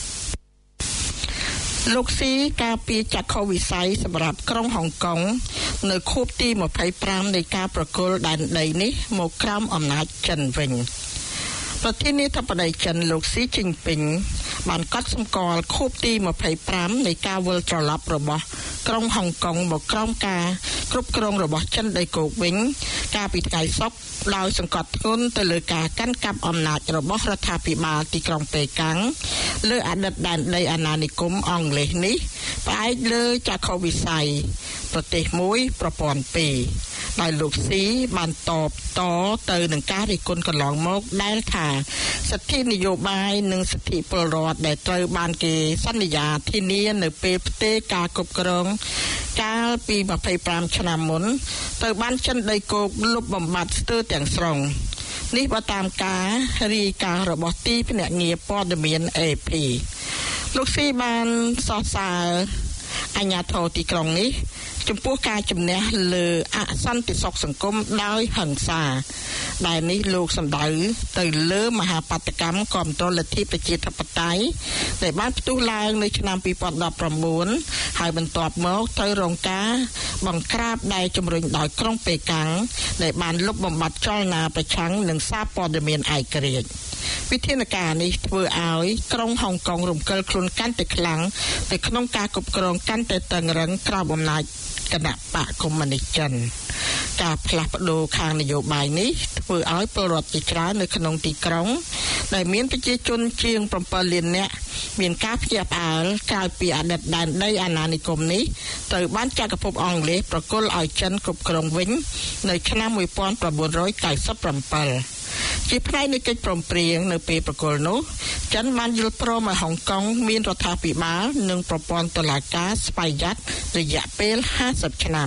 លោកស៊ីការពារចក្ខុវិស័យសម្រាប់ក្រុងហុងកុងនៅខួបទីម្ភៃប្រាំនៃការប្រគល់ដែនដីនេះមកក្រោមអំណាចចិនវិញប្រធានាធិបតីចិនលោកស៊ីជីងពីងបានកត់សម្គាល់ខួបទីម្ភៃប្រាំនៃការវិលត្រឡប់របស់ក្រុងហុងកុងមកក្រោមការគ្រប់គ្រងរបស់ចិនដីគោកវិញកាលពីថ្ងៃសុក្រដោយសង្កត់ធ្ងន់ទៅលើការកាន់កាប់អំណាចរបស់រដ្ឋាភិបាលទីក្រុងប៉េកាំងលើអតីតដែនដីអាណានិគមអង់គ្លេសនេះផ្អែកលើចក្ខុវិស័យប្រទេសមួយប្រព័ន្ធពីរដោយលោកស៊ីបានតបតទៅនឹងការរិះគន់កន្លងមកដែលថាសិទ្ធិនយោបាយនិងសិទ្ធិពលរដ្ឋដែលត្រូវបានគេសន្យាធានានៅពេលផ្ទេរការគ្រប់គ្រងកាលពីម្ភៃប្រាំឆ្នាំមុនត្រូវបានចិនដីគោកលុបបំបាត់ស្ទើរទាំងស្រុងនេះបើតាមការរាយការណ៍របស់ទីភ្នាក់ងារព័ត៌មាន เอ พี លោកស៊ីបានសរសើរអាជ្ញាធរទីក្រុងនេះចំពោះការជំនះលើអសន្តិសុខសង្គមដោយហិង្សាដែលនេះលោកសម្ដៅទៅលើមហាបាតុកម្មគាំទ្រលទ្ធិប្រជាធិបតេយ្យដែលបានផ្ទុះឡើងនៅឆ្នាំពីរពាន់ដប់ប្រាំបួនហើយបន្ទាប់មកទៅរងការបង្ក្រាបដែលជំរុញដោយក្រុងប៉េកាំងដែលបានលុបបំបាត់ចលនាប្រឆាំងនឹងសារព័ត៌មានឯករាជ្យវិធានការនេះធ្វើឲ្យក្រុងហុងកុងរំកិលខ្លួនកាន់តែខ្លាំងទៅក្នុងការគ្រប់គ្រងកាន់តែតឹងរ៉ឹងក្រោមអំណាចគណៈបកកុម្មុយនីសចិនការផ្លាស់ប្ដូរខាងនយោបាយនេះធ្វើឲ្យពលរដ្ឋជាច្រើននៅក្នុងទីក្រុងដែលមានប្រជាជនជាង7លាននាក់មានការភ្ញាក់ផ្អើលក្រោយពីអតីតដែនដីអាណានិគមនេះត្រូវបានចក្រភពអង់គ្លេសប្រគល់ឲ្យចិនគ្រប់គ្រងវិញនៅឆ្នាំmột nghìn chín trăm chín mươi bảyជាផ្នែកនៃកិច្ចព្រមព្រៀងនៅពេលប្រគល់នោះចិនបានយល់ព្រមឲ្យហុងកុងមានរដ្ឋាភិបាលនិងប្រព័ន្ធតុលាការស្វ័យយ័តរយៈពេលห้าสิบឆ្នាំ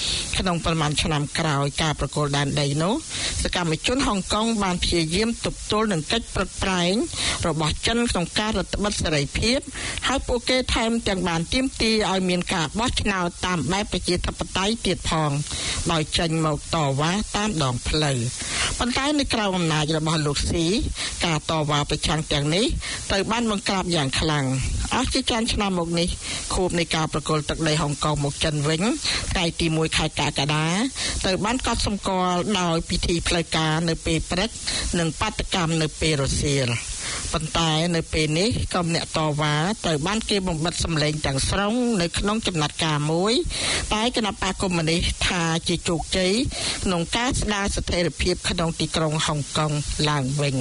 ក្នុងប្រមាណឆ្នាំក្រោយការប្រកួតដែនដីនោះសកម្មជនហុងកុងបានព្យាយាមទប់ទល់នឹងកិច្ចប្រឹកប្រែងរបស់ចិនក្នុងការរដ្ឋបិទសេរីភាពហើយពួកគេថែមទាំងបានទាមទារឲ្យមានការបោះឆ្នោតតាមបែបប្រជាធិបតេយ្យទៀតផងដោយចេញមកតវ៉ាតាមដងផ្លូវប៉ុន្តែនៅក្រៅអំណាចរបស់លោកស៊ីការតវ៉ាប្រឆាំងទាំងនេះត្រូវបានបង្ក្រាបយ៉ាងខ្លាំងអស់ជាច្រើនឆ្នាំមកនេះខួបនៃការប្រគល់ទឹកដីហុងកុងមកចិនវិញថ្ងៃទីមួយខែកក្កដាត្រូវបានកត់សម្គាល់ដោយពិធីផ្លូវការនៅពេលព្រឹកនិងបាតកម្មនៅពេលរសៀលប៉ុន្តែនៅពេលនេះក្រុមអ្នកតវ៉ាត្រូវបានគេបំបិទសម្លេងទាំងស្រុងនៅក្នុងចំណាត់ការមួយតែគណបក្សកុម្មុយនីសថាជាជោគជ័យក្នុងការស្ដារស្ថិរភាពក្នុងទីក្រុងហុងកុងឡើងវិញ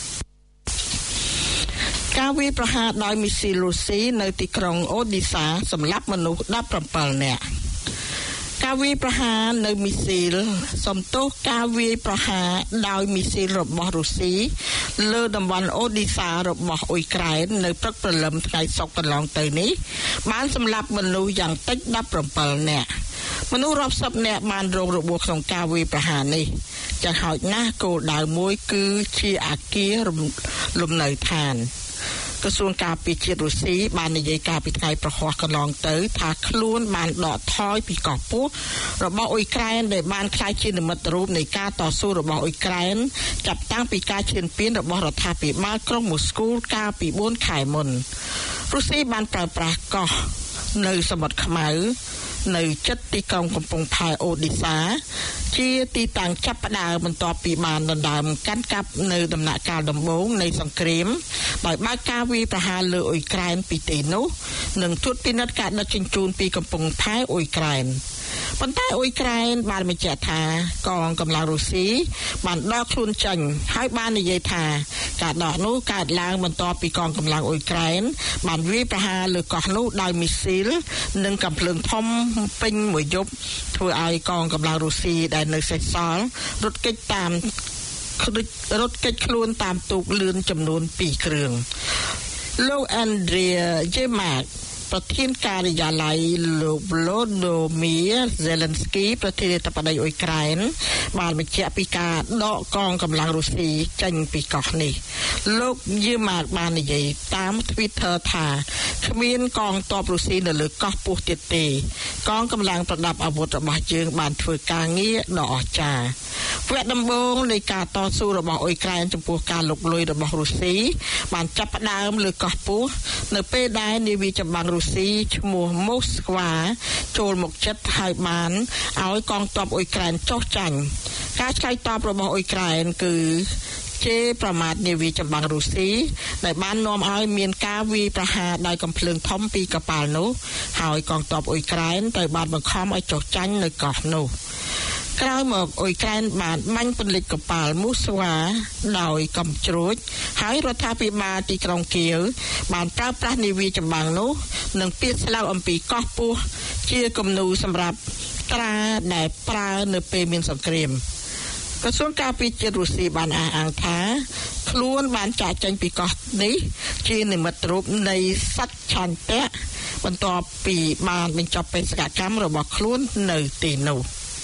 ការវាយប្រហារដោយមីស៊ីលរុស្ស៊ីនៅទីក្រុងអូឌីសាសម្លាប់មនុស្សដប់ប្រាំនាក់ការវាយប្រហារនៅមីស៊ីលសំទោសការវាយប្រហារដោយមីស៊ីលរបស់រុស្ស៊ីលើតំបន់អូឌីសារបស់អ៊ុយក្រែននៅព្រឹកព្រលឹមថ្ងៃសុក្រកន្លងទៅនេះបានសម្លាប់មនុស្សយ៉ាងតិចដប់ប្រាំនាក់មនុស្សរាប់សិបនាក់បានរងរបួសក្នុងការវាយប្រហារនេះយ៉ាងហោចណាស់គោលដៅមួយគឺជាអគារលំនៅឋានក្រសួងការពារជាតិរុស្ស៊ីបាននិយាយការពីថ្ងៃប្រហ័សកន្លងទៅថាខ្លួនបានដកថយពីកោះពោះរបស់អ៊ុយក្រែនដែលបានក្លាយជានិមិត្តរូបនៃការតស៊ូរបស់អ៊ុយក្រែនចាប់តាំងពីការឈានពានរបស់រដ្ឋាភិបាលក្រុងមូស្គូកាលពីបួនខែមុនរុស្ស៊ីបានប្រើប្រាស់កោះនៅសមុទ្រខ្មៅនៅជិតទីក្រុងកំពង់ផែអូឌីសាជាទីតាំងចាប់ផ្ដើមបន្ទាប់ពីបានដណ្ដើមកាន់កាប់នៅដំណាក់កាលដំបូងនៃសង្គ្រាមដោយបើកការវាយប្រហារលើអ៊ុយក្រែនពីទីនោះនិងត្រួតពិនិត្យការដឹកជញ្ជូនពីកំពង់ផែអ៊ុយក្រែនប៉ុន្តែអ៊ុយក្រែនបានបញ្ជាក់ថាកងកម្លាំងរុស្ស៊ីបានដកខ្លួនចេញហើយបាននិយាយថាការដកនោះកើតឡើងបន្ទាប់ពីកងកម្លាំងអ៊ុយក្រែនបានវាយប្រហារលើកោះនោះដោយមីស៊ីលនិងកាំភ្លើងធំពេញមួយយប់ធ្វើឲ្យកងកម្លាំងរុស្ស៊ីដែលនៅសេសសល់រត់គេចតាមរត់គេចខ្លួនតាមទូកលឿនចំនួនពីរគ្រឿងលោក Andrea Yemak ប្រធានការិយាល័យលោក Volodymyr Zelensky ប្រធានាធិបតីអ៊ុយក្រែនបានបញ្ជាក់ពីការដកកងកម្លាំងរុស្ស៊ីចេញពីកោះនេះលោកយឺម៉ាតបាននិយាយតាម Twitter ថាគ្មានកងទ័ពរុស្ស៊ីនៅលើកោះពោះទៀតទេកងកម្លាំងប្រដាប់អាវុធរបស់យើងបានធ្វើការងារដ៏អស្ចារ្យវគ្គដំបូងនៃការតស៊ូរបស់អ៊ុយក្រែនចំពោះការលុកលុយរបស់រុស្ស៊ីបានចាប់ផ្ដើមលើកោះពោះនៅពេលដែលនាវាចម្បាំងរុស្ស៊ីឈ្មោះម៉ូស្គ្វាចូលមកជិតហើយបានឲ្យកងទ័ពអ៊ុយក្រែនចុះចាញ់ការឆ្លើយតបរបស់អ៊ុយក្រែនគឺជេរប្រមាថនាវាចម្បាំងរុស្ស៊ីដែលបាននាំឲ្យមានការវាយប្រហារដោយកាំភ្លើងធំពីកប៉ាល់នោះហើយកងទ័ពអ៊ុយក្រែនត្រូវបានបង្ខំឲ្យចុះចាញ់នៅកោះនោះក្រោយមកអ៊ុយក្រែនបានបាញ់ពន្លិចកប៉ាល់មូស្វាដោយកំជ្រួចហើយរដ្ឋាភិបាលទីក្រុងគៀវបានប្រើប្រាស់នាវាចម្បាំងនោះនិងពាក្យស្លោកអំពីកោះពោះជាគំនូរសម្រាប់ត្រាដែលប្រើនៅពេលមានសង្គ្រាមក្រសួងការពារជាតិរុស្ស៊ីបានអះអាងថាខ្លួនបានចាកចេញពីកោះនេះជានិមិត្តរូបនៃសច្ឆន្ទៈបន្ទាប់ពីបានបញ្ចប់បេសកកម្មរបស់ខ្លួននៅទីនោះ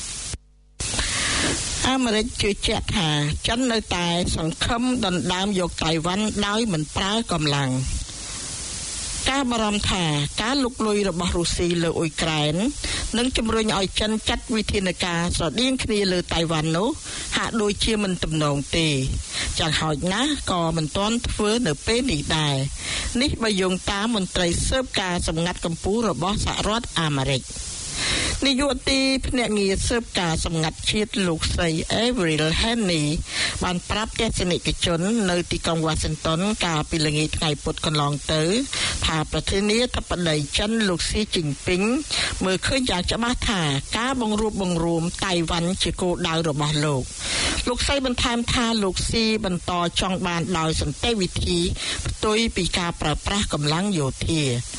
អាមេរិកជឿជាក់ថាចិននៅតែសង្ឃឹមដណ្ដើមយកតៃវ៉ាន់ដោយមិនប្រើកម្លាំងការបារម្ភថាការលុកលុយរបស់រុស្ស៊ីលើអ៊ុយក្រែននឹងជំរុញឲ្យចិនចាត់វិធានការស្រដៀងគ្នាលើតៃវ៉ាន់នោះហាក់ដូចជាមិនទំនងទេយ៉ាងហោចណាស់ក៏មិនទាន់ធ្វើនៅពេលនេះដែរនេះបើយោងតាមមន្ត្រីស៊ើបការសម្ងាត់កម្ពុជារបស់សហរដ្ឋអាមេរិកនាយកទីភ្នាក់ងារស៊ើបការសម្ងាត់ជាតិលោកស្រី Avril Haines បានប្រាប់ទស្សនិកជននៅទីក្រុង Washington កាលពីល្ងាចថ្ងៃពុធកន្លងទៅថាប្រធានាធិបតីចិនលោកស៊ីជីនពីងមើលឃើញយ៉ាងច្បាស់ថាការបង្រួបបង្រួមតៃវ៉ាន់ជាគោលដៅរបស់លោកលោកស្រីបន្ថែមថាលោកស៊ីបន្តចង់បានដោយសន្តិវិធីផ្ទុយពីការប្រើប្រាស់កម្លាំងយោធា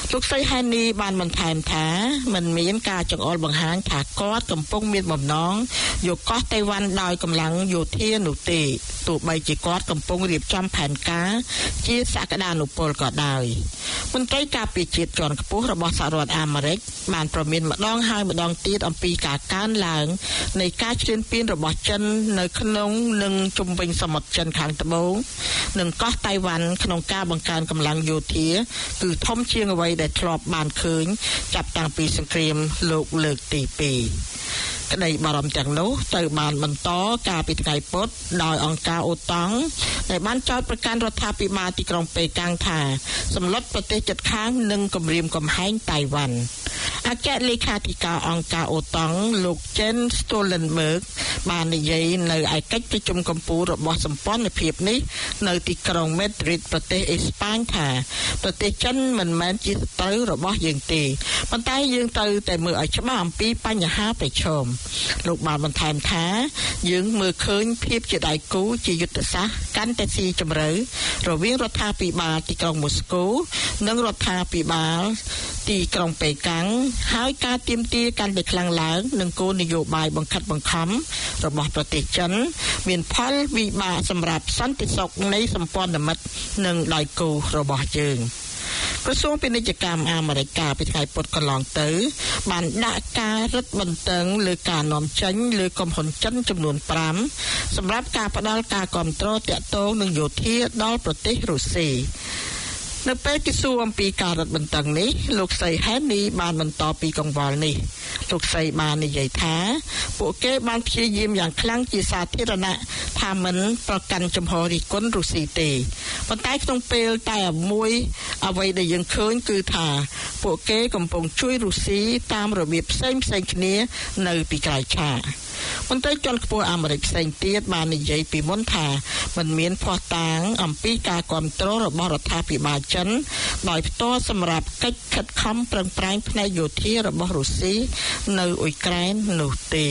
លោកស្រីហេនីបានបន្ថែមថាมันមានការចង្អុលបង្ហាញថាគាត់កំពុងមានបំណងយកកោះតៃវ៉ាន់ដោយកម្លាំងយោធានោះទេទោះបីជាគាត់កំពុងរៀបចំផែនការជាសក្តានុពលក៏ដោយមន្ត្រីការពារជាតិជាន់ខ្ពស់របស់សហរដ្ឋអាមេរិកបានប្រមានម្ដងហើយម្ដងទៀតអំពីការកើនឡើងនៃការឈ្លានពានរបស់ចិននៅក្នុងនិងជុំវិញសមុទ្រចិនខាងត្បូងនិងកោះតៃវ៉ាន់ក្នុងការបង្កើនកម្លាំងយោធាគឺធំជាងអ្វីដែលធ្លាប់បានឃើញចាប់តាំងពីសង្គ្រាមលោកលើកទីពីរក្តីបារម្ភទាំងនោះត្រូវបានបន្តកាលពីថ្ងៃពុធដោយអង្គការអូតង់ដែលបានចោទប្រកាន់រដ្ឋាភិបាលទីក្រុងប៉េកាំងថាសម្លុតប្រទេសជិតខាងនិងគំរាមកំហែងតៃវ៉ាន់អគ្គលេខាធិការអង្គការអូតង់លោក Jens Stoltenberg បាននិយាយនៅឯកិច្ចប្រជុំកំពូលរបស់សម្ព័ន្ធភាពនេះនៅទីក្រុង Madrid ប្រទេសអេស្ប៉ាញថាប្រទេសចិនមិនមែនជាសត្រូវរបស់យើងទេប៉ុន្តែយើងត្រូវតែមើលឲ្យច្បាស់អំពីបញ្ហាប្រឈមលោកបានបន្ថែមថាយើងមើលឃើញភាពជាដៃគូជាយុទ្ធសាស្ត្រកាន់តែស៊ីជម្រៅរវាងរដ្ឋាភិបាលទីក្រុងម៉ូស្គូនិងរដ្ឋាភិបាលទីក្រុងប៉េកាំងហើយការទាមទារកាន់តែខ្លាំងឡើងនឹងគោលនយោបាយបង្ខិតបង្ខំរបស់ប្រទេសចិនមានផលវិបាកសម្រាប់សន្តិសុខនៃសម្ព័ន្ធមិត្តនិងដៃគូរបស់យើងក្រសួងពាណិជ្ជកម្មអាមេរិកកាលពីថ្ងៃពុធកន្លងទៅបានដាក់ការរឹតបន្តឹងលើការនាំចេញលើកំហុនចិនចំនួនប្រាំសម្រាប់ការផ្ដល់ការគាំទ្រតាក់ទងនឹងយោធាដល់ប្រទេសរុស្ស៊ីនៅពេលគេសួរអំពីការរឹតបន្តឹងនេះលោកស្រីហេនីបានបន្តពីកង្វល់នេះលោកស្រីបាននិយាយថាពួកគេបានព្យាយាមយ៉ាងខ្លាំងជាសាធារណៈថាមិនប្រកាន់ចំហរិះគន់រុស្ស៊ីទេប៉ុន្តែក្នុងពេលតែមួយអ្វីដែលយើងឃើញគឺថាពួកគេកំពុងជួយរុស្ស៊ីតាមរបៀបផ្សេងផ្សេងគ្នានៅពីក្រោយឆាកមន្ត្រីជាន់ខ្ពស់អាមេរិកផ្សេងទៀតបាននិយាយពីមុនថាมันមានភស្តុតាងអំពីការគ្រប់គ្រងរបស់រដ្ឋាភិបាលចិនដោយផ្ទាល់សម្រាប់កិច្ចខិតខំប្រឹងប្រែងផ្នែកយោធារបស់រុស្ស៊ីនៅអ៊ុយក្រែននោះទេ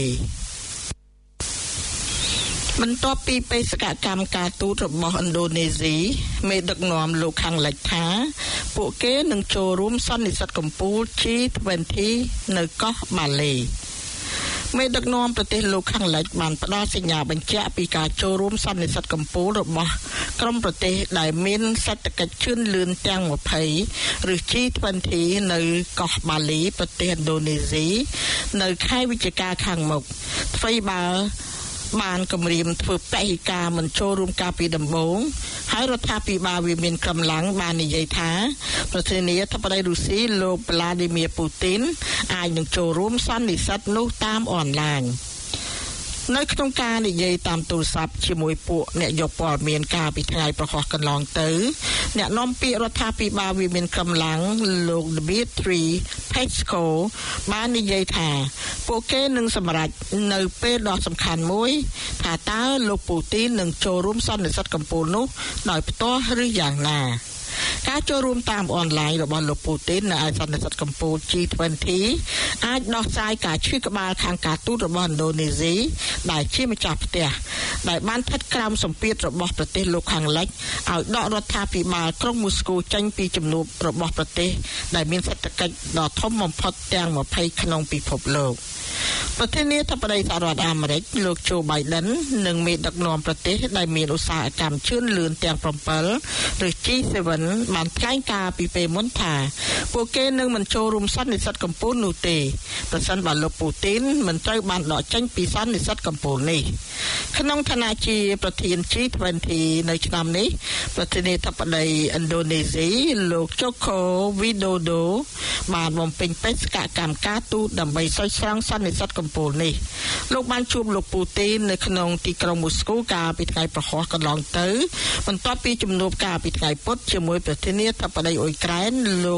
បន្ទាប់ពីបេសកកម្មការទូតរបស់ឥណ្ឌូនេស៊ីមេដឹកនាំលោកខាងលិចថាពួកគេនឹងចូលរួមសន្និសីទកំពូល G ยี่สิบ នៅកោះបាឡេមេដឹកនាំប្រទេសលោកខាងលិចបានផ្ដល់សញ្ញាបញ្ជាក់ពីការចូលរួមសន្និសីទកំពូលរបស់ក្រុមប្រទេសដែលមានសេដ្ឋកិច្ចជឿនលឿនទាំងยี่สิบឬ G ยี่สิบ នៅកោះបាឡេប្រទេសឥណ្ឌូនេស៊ីនៅខែវិច្ឆិកាខាងមុខថ្មីបើបានគម្រាមធ្វើបេក្ខការមិនចូលរួមការពីដំបូងហើយរដ្ឋាភិបាលវាមានកម្លាំងបាននិយាយថាប្រធានាធិបតីរុស្ស៊ីលោក Vladimir Putin អាចនឹងចូលរួមសន្និសីទនោះតាមអនឡាញនៅក្នុងការនិយាយតាមទូរស័ព្ទជាមួយពួកអ្នកយកព័ត៌មានការពីថ្ងៃប្រហោះកន្លងទៅអ្នកនាំពាក្យរដ្ឋាភិបាលវាមានកម្លាំងលោក Dmitry Peskov បាននិយាយថាពួកគេនឹងសម្រេចនៅពេលដ៏សំខាន់មួយថាតើលោកពូទីននឹងចូលរួមសន្និសីទកំពូលនោះដោយផ្ទាល់ឬយ៉ាងណាការចូលរួមតាមអនឡាញរបស់លោកពូទីននៅឯសន្និសីទកំពូល G ยี่สิบ អាចដោះស្រាយការឈឺក្បាលខាងការទូតរបស់ឥណ្ឌូនេស៊ីដែលជាម្ចាស់ផ្ទះដែលបានស្ថិតក្រោមសម្ពាធរបស់ប្រទេសលោកខាងលិចឲ្យដករដ្ឋាភិបាលក្រុងមូស្គូចេញពីជំនួបរបស់ប្រទេសដែលមានសេដ្ឋកិច្ចដ៏ធំបំផុតទាំងยี่สิบក្នុងពិភពលោកប្រធានាធិបតីសហរដ្ឋអាមេរិកលោក Joe Biden និងមេដឹកនាំប្រទេសដែលមានឧស្សាហកម្មជឿនលឿនទាំងsevenឬ G ยี่สิบ បានថ្លែងការពីពេលមុនថាពួកគេនឹងមិនចូលរួមសន្និសីទកំពូលនោះទេប្រសិនបើលោកពូទីនមិនត្រូវបានដកចេញពីសន្និសីទកំពូលនេះក្នុងឋានៈជាប្រធាន G ยี่สิบ នៅឆ្នាំនេះប្រធានាធិបតីឥណ្ឌូនេស៊ីលោក Joko Widodo បានបំពេញបេសកកម្មការទូតដើម្បីស្រោចស្រង់សន្និសីទកំពូលនេះលោកបានជួបលោកពូទីននៅក្នុងទីក្រុងមូស្គូកាលពីថ្ងៃប្រហោះកន្លងទៅបន្ទាប់ពីជំនួបកាលពីថ្ងៃពុធជាមួយប្រធានាធិបតីអ៊ុយក្រែនលោក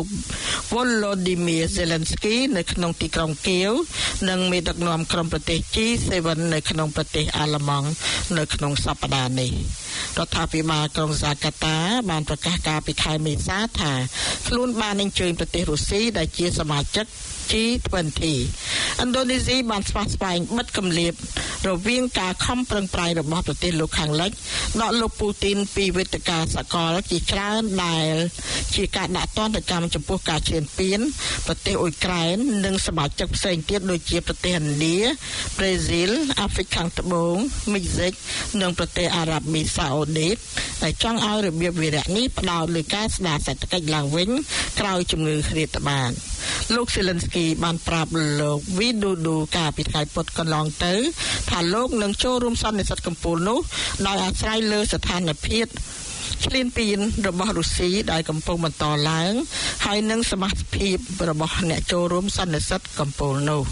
Volodymyr Zelensky នៅក្នុងទីក្រុងគៀវនិងមេដឹកនាំក្រុមប្រទេស G ยี่สิบ នៅក្នុងប្រទេសអាល្លឺម៉ង់នៅក្នុងសប្តាហ៍នេះរដ្ឋាភិបាលក្រុងហ្សាកាតាបានប្រកាសការពីខែមេសាថាខ្លួនបានអញ្ជើញប្រទេសរុស្ស៊ីដែលជាសមាជិក G ยี่สิบ ឥណ្ឌូនេស៊ីបានស្វាស្វែងបិទគម្លាតរវាងការខំប្រឹងប្រែងរបស់ប្រទេសលោកខាងលិចដកលោកពូទីនពីវេទិកាសកលជាច្រើនដែលជាការដាក់ទណ្ឌកម្មចំពោះការឈ្លានពានប្រទេសអ៊ុយក្រែននិងសមាជិកផ្សេងទៀតដូចជាប្រទេសឥណ្ឌាប្រេស៊ីលអាហ្វ្រិកខាងត្បូងមិចស៊ិកនិងប្រទេសអារ៉ាប់មីសាអូឌីតដែលចង់ឲ្យរបៀបវារៈនេះផ្ដោតលើការស្ដារសេដ្ឋកិច្ចឡើងវិញក្រោយជំងឺរាតត្បាតលោកសេលិនស្គីបានប្រាប់លោកវីឌូឌូកាពីថ្ងៃពុធកន្លងទៅថាលោកនឹងចូលរួមសន្និសីទកំពូលនោះដោយអាស្រ័យលើស្ថានភាពឈ្លានពានរបស់រុស្ស៊ីដែលកំពុងបន្តឡើងហើយនឹងសមាជិកភាពរបស់អ្នកចូលរួមសន្និសីទកំពូលនោះ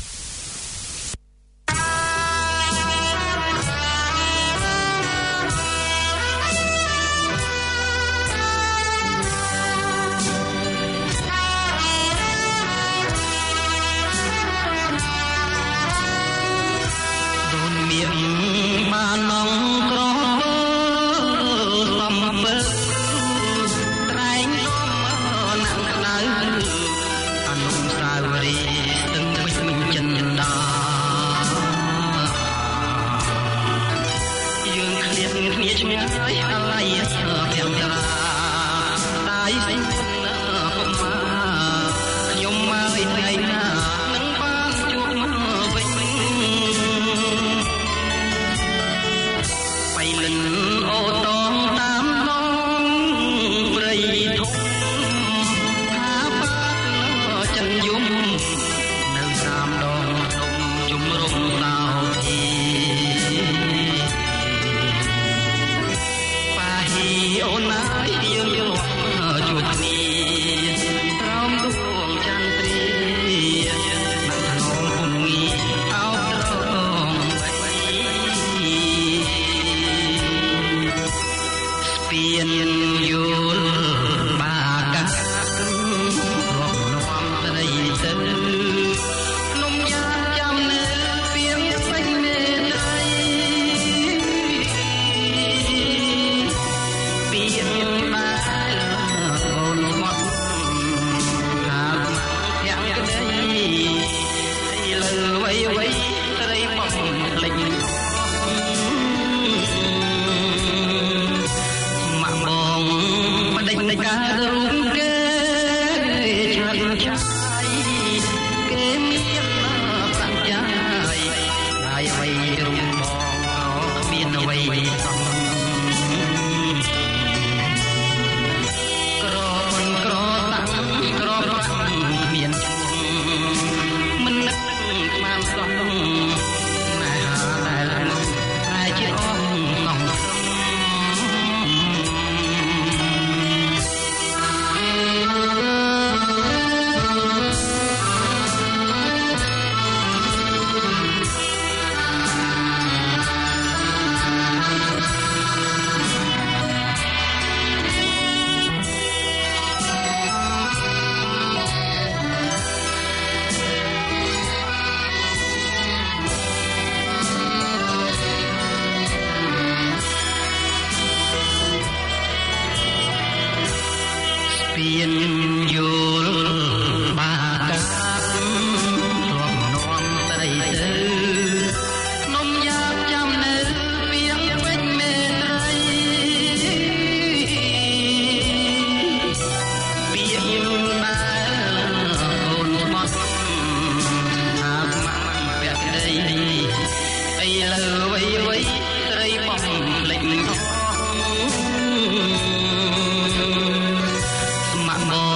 មក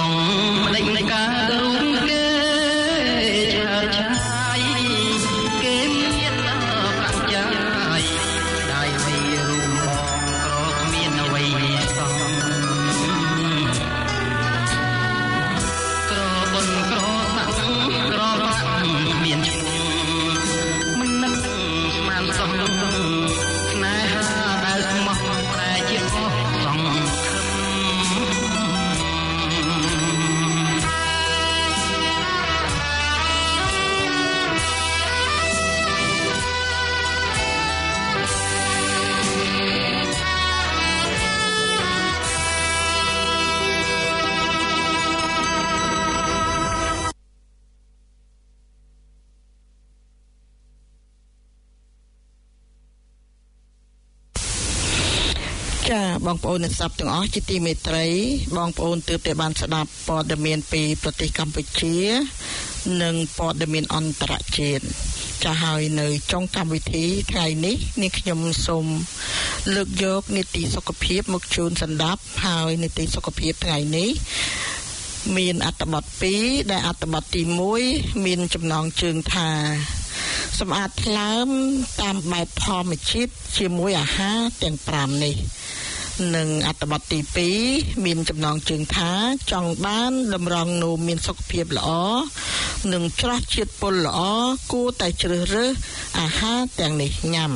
ចាបងប្អូនអ្នកស្ដាប់ទាំងអស់ជាទីមេត្រីបងប្អូនទើបតែបានស្ដាប់ព័ត៌មានពីប្រទេសកម្ពុជានិងព័ត៌មានអន្តរជាតិចាហើយនៅចុងកម្មវិធីថ្ងៃនេះនាងខ្ញុំសូមលើកយកនីតិសុខភាពមកជូនសន្តាប់ហើយនីតិសុខភាពថ្ងៃនេះមានអត្ថបទពីរដែលអត្ថបទទីមួយមានចំណងជើងថាសម្អាតថ្លើមតាមបែបធម្មជាតិជាមួយអាហារទាំងប្រាំនេះនិងអត្ថបទទីពីរមានចំណងជើងថាចង់បានតម្រង់នោមមានសុខភាពល្អនិងច្រោះជាតិពុលល្អគួរតែជ្រើសរើសអាហារទាំងនេះញ៉ាំ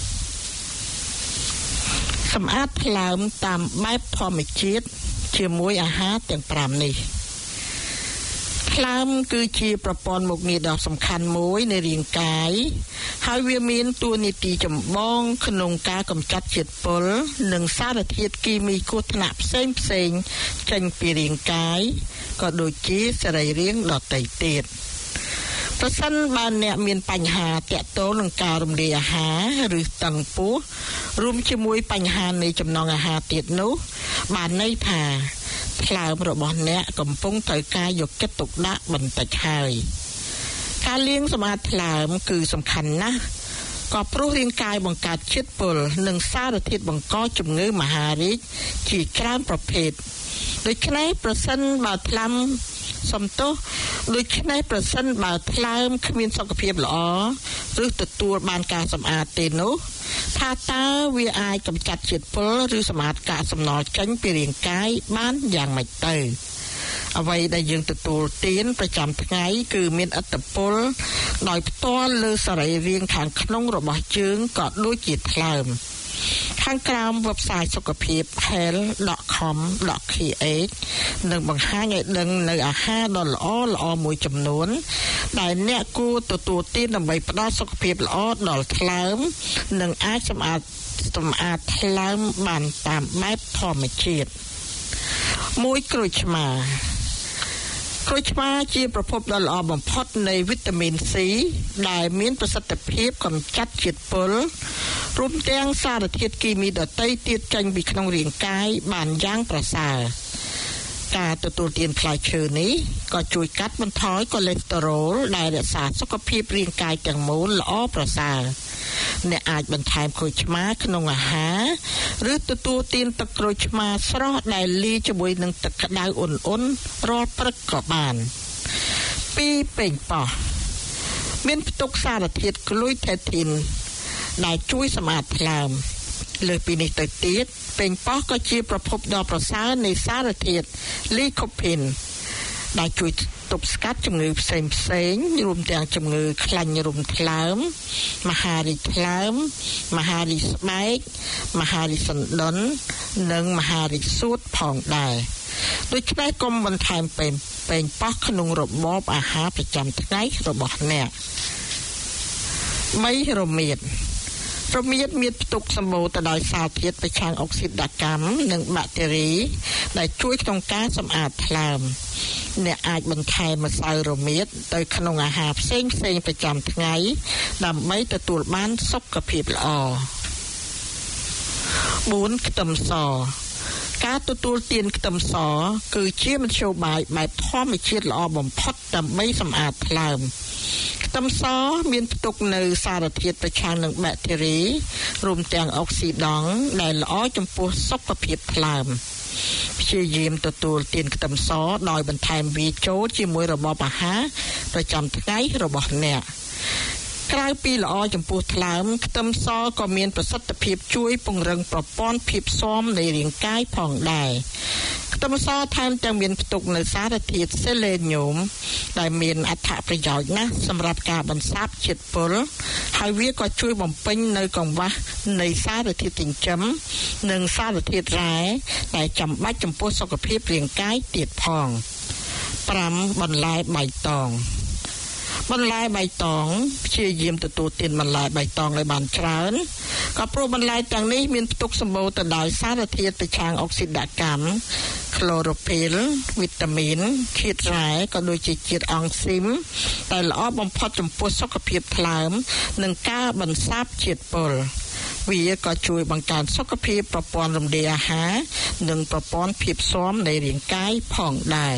សម្អាតថ្លើមតាមបែបធម្មជាតិជាមួយអាហារទាំងប្រាំនេះថ្លើមគឺជាប្រព័ន្ធមុខងារដ៏សំខាន់មួយនៃរាងកាយហើយវាមានតួនាទីចម្បងក្នុងការកម្ចាត់ជាតិពុលនិងសារធាតុគីមីគ្រោះថ្នាក់ផ្សេងផ្សេងចេញពីរាងកាយក៏ដូចជាសរីរាង្គដទៃទៀតប្រសិនបើអ្នកមានបញ្ហាទាក់ទងនឹងការរំលាយអាហារឬតឹងពោះរួមជាមួយបញ្ហានៃចំណង់អាហារទៀតនោះបានន័យថាថ្លើមរបស់អ្នកកំពុងត្រូវការយកចិត្តទុកដាក់បន្តិចហើយការលាងសម្អាតថ្លើមគឺសំខាន់ណាស់ក៏ព្រោះរាងកាយបង្កើតជាតិពុលនិងសារធាតុបង្កជំងឺមហារីកជាច្រើនប្រភេទដូច្នេះប្រសិនបើថ្លើមសំទោសដូច្នេះប្រសិនបើថ្លើមគ្មានសុខភាពល្អឬទទួលបានការសម្អាតទេនោះថាតើវាអាចកម្ចាត់ជាតិពុលឬសម្អាតកាកសំណល់ចេញពីរាងកាយបានយ៉ាងម៉េចទៅអ្វីដែលយើងទទួលទានប្រចាំថ្ងៃគឺមានឥទ្ធិពលដោយផ្ទាល់លើសរីរាង្គខាងក្នុងរបស់យើងក៏ដូចជាថ្លើមខាងក្រោម website សុខភាព health dot com dot k h នឹងបង្ហាញឲ្យដឹងនៅអាហារដ៏ល្អល្អមួយចំនួនដែលអ្នកគួរទទួលទានដើម្បីផ្ដល់សុខភាពល្អដល់ថ្លើមនិងអាចសម្អាតសម្អាតថ្លើមបានតាមបែបធម្មជាតិមួយក្រូចឆ្មាក្រូចឆ្មាជាប្រភពដ៏ល្អបំផុតនៃវីតាមីន C ដែលមានប្រសិទ្ធភាពកម្ចាត់ជាតិពុលរួមទាំងសារធាតុគីមីដទៃទៀតចេញពីក្នុងរាងកាយបានយ៉ាងប្រសើរការទទួលទានផ្លែឈើនេះក៏ជួយកាត់បន្ថយកូឡេស្តេរ៉ុលដែលរក្សាសុខភាពរាងកាយទាំងមូលល្អប្រសើរអ្នកអាចបន្ថែមក្រូចឆ្មាក្នុងអាហារឬទទួលទានទឹកក្រូចឆ្មាស្រស់ដែលលាយជាមួយនឹងទឹកក្តៅអ៊ុនៗរាល់ព្រឹកក៏បានពីរប៉េងប៉ោះមានផ្ទុកសារធាតុក្លូថេធីនដែលជួយសម្អាតថ្លើមលើសពីនេះទៅទៀតប៉េងប៉ោះក៏ជាប្រភពដ៏ប្រសើរនៃសារធាតុលីកូភីនដែលជួយទប់ស្កាត់ជំងឺផ្សេងផ្សេងរួមទាំងជំងឺខ្លាញ់រំថ្លើមមហារីកថ្លើមមហារីកស្បែកមហារីកសណ្ដុននិងមហារីកសួតផងដែរដូច្នេះកុំបន្ថែមប៉េងប៉េងប៉ោះក្នុងរបបអាហារប្រចាំថ្ងៃរបស់អ្នកមីរមៀតរមៀតមានផ្ទុកសម្បូរទៅដោយសារធាតុប្រឆាំងអុកស៊ីតកម្មនិងបាក់តេរីដែលជួយក្នុងការសម្អាតថ្លើមអ្នកអាចបន្ថែមម្សៅរមៀតទៅក្នុងអាហារផ្សេងផ្សេងប្រចាំថ្ងៃដើម្បីទទួលបានសុខភាពល្អបួនខ្ទឹមសការទទួលទានខ្ទឹមសគឺជាមធ្យោបាយបែបធម្មជាតិល្អបំផុតដើម្បីសម្អាតថ្លើមខ្ទឹមសមានផ្ទុកនៅសារធាតុប្រឆាំងនឹងបាក់តេរីរួមទាំងអុកស៊ីដង់ដែលល្អចំពោះសុខភាពថ្លើមព្យាយាមទទួលទានខ្ទឹមសដោយបន្ថែមវាចូលជាមួយរបបអាហារប្រចាំថ្ងៃរបស់អ្នកក្រៅពីល្អចំពោះថ្លើមខ្ទឹមសក៏មានប្រសិទ្ធភាពជួយពង្រឹងប្រព័ន្ធភាពស៊ាំនៃរាងកាយផងដែរខ្ទឹមសថែមទាំងមានផ្ទុកនៅសារធាតុសេលេញូមដែលមានអត្ថប្រយោជន៍ណាស់សម្រាប់ការបន្សាបជាតិពុលហើយវាក៏ជួយបំពេញនៅកង្វះនៃសារធាតុចិញ្ចឹមនិងសារធាតុរ៉ែដែលចាំបាច់ចំពោះសុខភាពរាងកាយទៀតផងប្រាំបន្លែបៃតងបន្លែបៃតងព្យាយាមទទួលទានបន្លែបៃតងឲ្យបានច្រើនក៏ព្រោះបន្លែទាំងនេះមានផ្ទុកសម្បូរទៅដោយសារធាតុប្រឆាំងអុកស៊ីតកម្មក្លូរ៉ូហ្វីលវីតាមីនជាតិរ៉ែក៏ដូចជាជាតិអង់ស៊ីមដែលល្អបំផុតចំពោះសុខភាពថ្លើមនិងការបន្សាបជាតិពុលវាក៏ជួយបង្កើនសុខភាពប្រព័ន្ធរំលាយអាហារនិងប្រព័ន្ធភាពស៊ាំនៃរាងកាយផងដែរ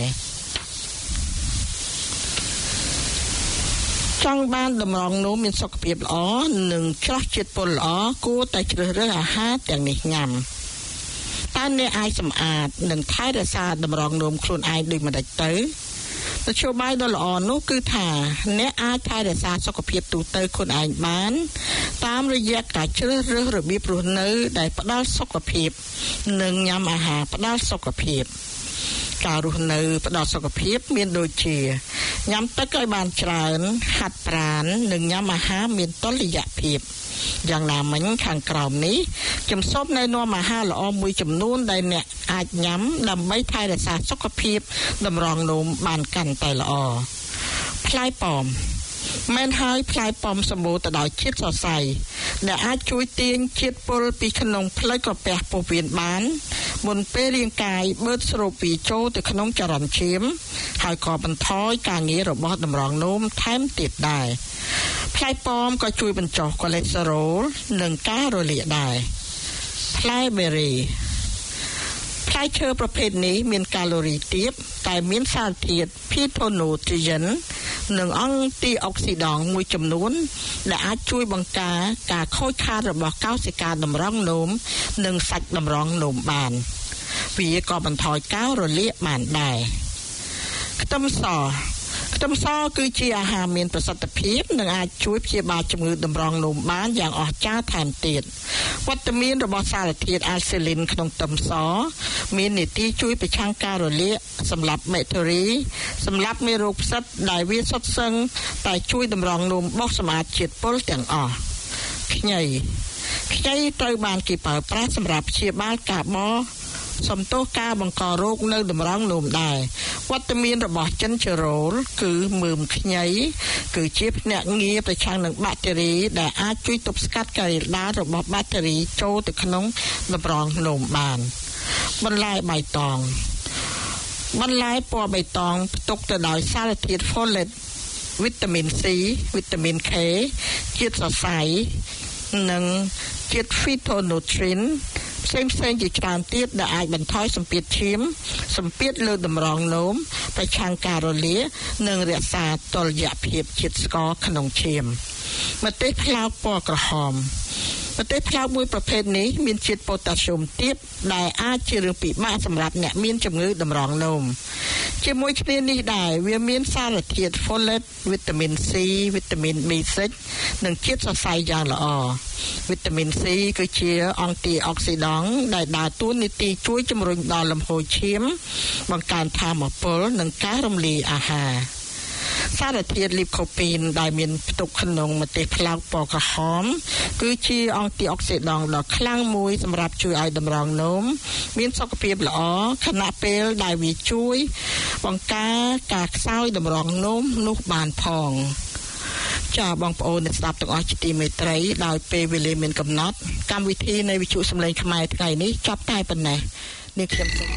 ចង់បានតម្រងនោមមានសុខភាពល្អនិងច្រោះជាតិពុលល្អគួរតែជ្រើសរើសអាហារទាំងនេះញ៉ាំតើអ្នកអាចសម្អាតនិងថែរក្សាតម្រងនោមខ្លួនឯងដូចម្តេចទៅមធ្យោបាយដ៏ល្អនោះគឺថាអ្នកអាចថែរក្សាសុខភាពទូទៅខ្លួនឯងបានតាមរយៈការជ្រើសរើសរបៀបរស់នៅដែលផ្ដល់សុខភាពនិងញ៉ាំអាហារផ្ដល់សុខភាពការរស់នៅផ្ដល់សុខភាពមានដូចជាញ៉ាំទឹកឲ្យបានច្រើនហាត់ប្រាណនិងញ៉ាំអាហារមានតុល្យភាពយ៉ាងណាមិញខាងក្រោមនេះខ្ញុំសូមណែនាំអាហារល្អមួយចំនួនដែលអ្នកអាចញ៉ាំដើម្បីថែរក្សាសុខភាពតម្រងនោមបានកាន់តែល្អផ្លែប៉ោមមែនហើយផ្លែប៉ោមសម្បូរទៅដោយជាតិសរសៃដែលអាចជួយទាញជាតិពុលពីក្នុងផ្លូវក្រពះពោះវៀនបានមុនពេលរាងកាយបឺតស្រូបវាចូលទៅក្នុងចរន្តឈាមហើយក៏បន្ថយការងាររបស់តម្រងនោមថែមទៀតដែរផ្លែប៉ោមក៏ជួយបញ្ចុះកូលេស្តេរ៉ុលនិងការរលាកដែរផ្លែបេរីផ្លែឈើប្រភេទនេះមានកាឡូរីទាបតែមានសារធាតុ Phytonutrient និងអង់ទីអុកស៊ីដង់មួយចំនួនដែលអាចជួយបង្ការការខូចខាតរបស់កោសិកាតម្រងនោមនិងសាច់តម្រងនោមបានវាក៏បន្ថយការរលាកបានដែរខ្ទឹមសខ្ទឹមសគឺជាអាហារមានប្រសិទ្ធភាពនិងអាចជួយព្យាបាលជំងឺតម្រងនោមបានយ៉ាងអស្ចារ្យថែមទៀតវត្តមានរបស់សារធាតុអាល់សេលីនក្នុងខ្ទឹមសមាននីតិជួយប្រឆាំងការរលាកសម្រាប់បាក់តេរីសម្រាប់មេរោគផ្សិតដែលវាសុទ្ធសឹងតែជួយតម្រងនោមបោសសម្អាតជាតិពុលទាំងអស់ខ្ញីខ្ញីត្រូវបានគេប្រើប្រាស់សម្រាប់ព្យាបាលការបោសសំទោសការបង្ករោគនៅតម្រងនោមដែរវត្តមានរបស់ចិនជរ៉ូលគឺមើមខ្ញីគឺជាភ្នាក់ងារប្រឆាំងនឹងបាក់តេរីដែលអាចជួយទប់ស្កាត់ការរាលដាលរបស់បាក់តេរីចូលទៅក្នុងតម្រងនោមបានបន្លែបៃតងបន្លែពណ៌បៃតងផ្ទុកទៅដោយសារធាតុ Folate វីតាមីន C វីតាមីន K ជាតិសរសៃនិងជាតិ Phytonutrientផ្សេងផ្សេងជាច្រើនទៀតដែលអាចបន្ថយសម្ពាធឈាមសម្ពាធលើតម្រងនោមប្រឆាំងការរលាកនិងរក្សាតុល្យភាពជាតិស្ករក្នុងឈាមម្ទេសផ្លោកពណ៌ក្រហមម្ទេសផ្លោកមួយប្រភេទនេះមានជាតិប៉ូតាស្យូមទាបដែលអាចជារឿងពិបាកសម្រាប់អ្នកមានជំងឺតម្រងនោមជាមួយគ្នានេះដែរវាមានសារធាតុ Folate វីតាមីន C វីតាមីន B សិច និងជាតិសរសៃយ៉ាងល្អវីតាមីន C គឺជាអង់ទីអុកស៊ីដង់ដែលដើរតួនាទីជួយជំរុញដល់លំហូរឈាមបង្កើនថាមពលនិងការរំលាយអាហារសារធាតុលីកូពីនដែលមានផ្ទុកក្នុងម្ទេសផ្លោកពណ៌ក្រហមគឺជាអង់ទីអុកស៊ីដង់ដ៏ខ្លាំងមួយសម្រាប់ជួយឲ្យតម្រងនោមមានសុខភាពល្អខណៈពេលដែលវាជួយបង្ការការខ្សោយតម្រងនោមនោះបានផងចាបងប្អូនអ្នកស្ដាប់ទាំងអស់ជាទីមេត្រីដោយពេលវេលាមានកំណត់កម្មវិធីនៃវិទ្យុសំឡេងខ្មែរថ្ងៃនេះចប់តែប៉ុណ្ណេះនាងខ្ញុំ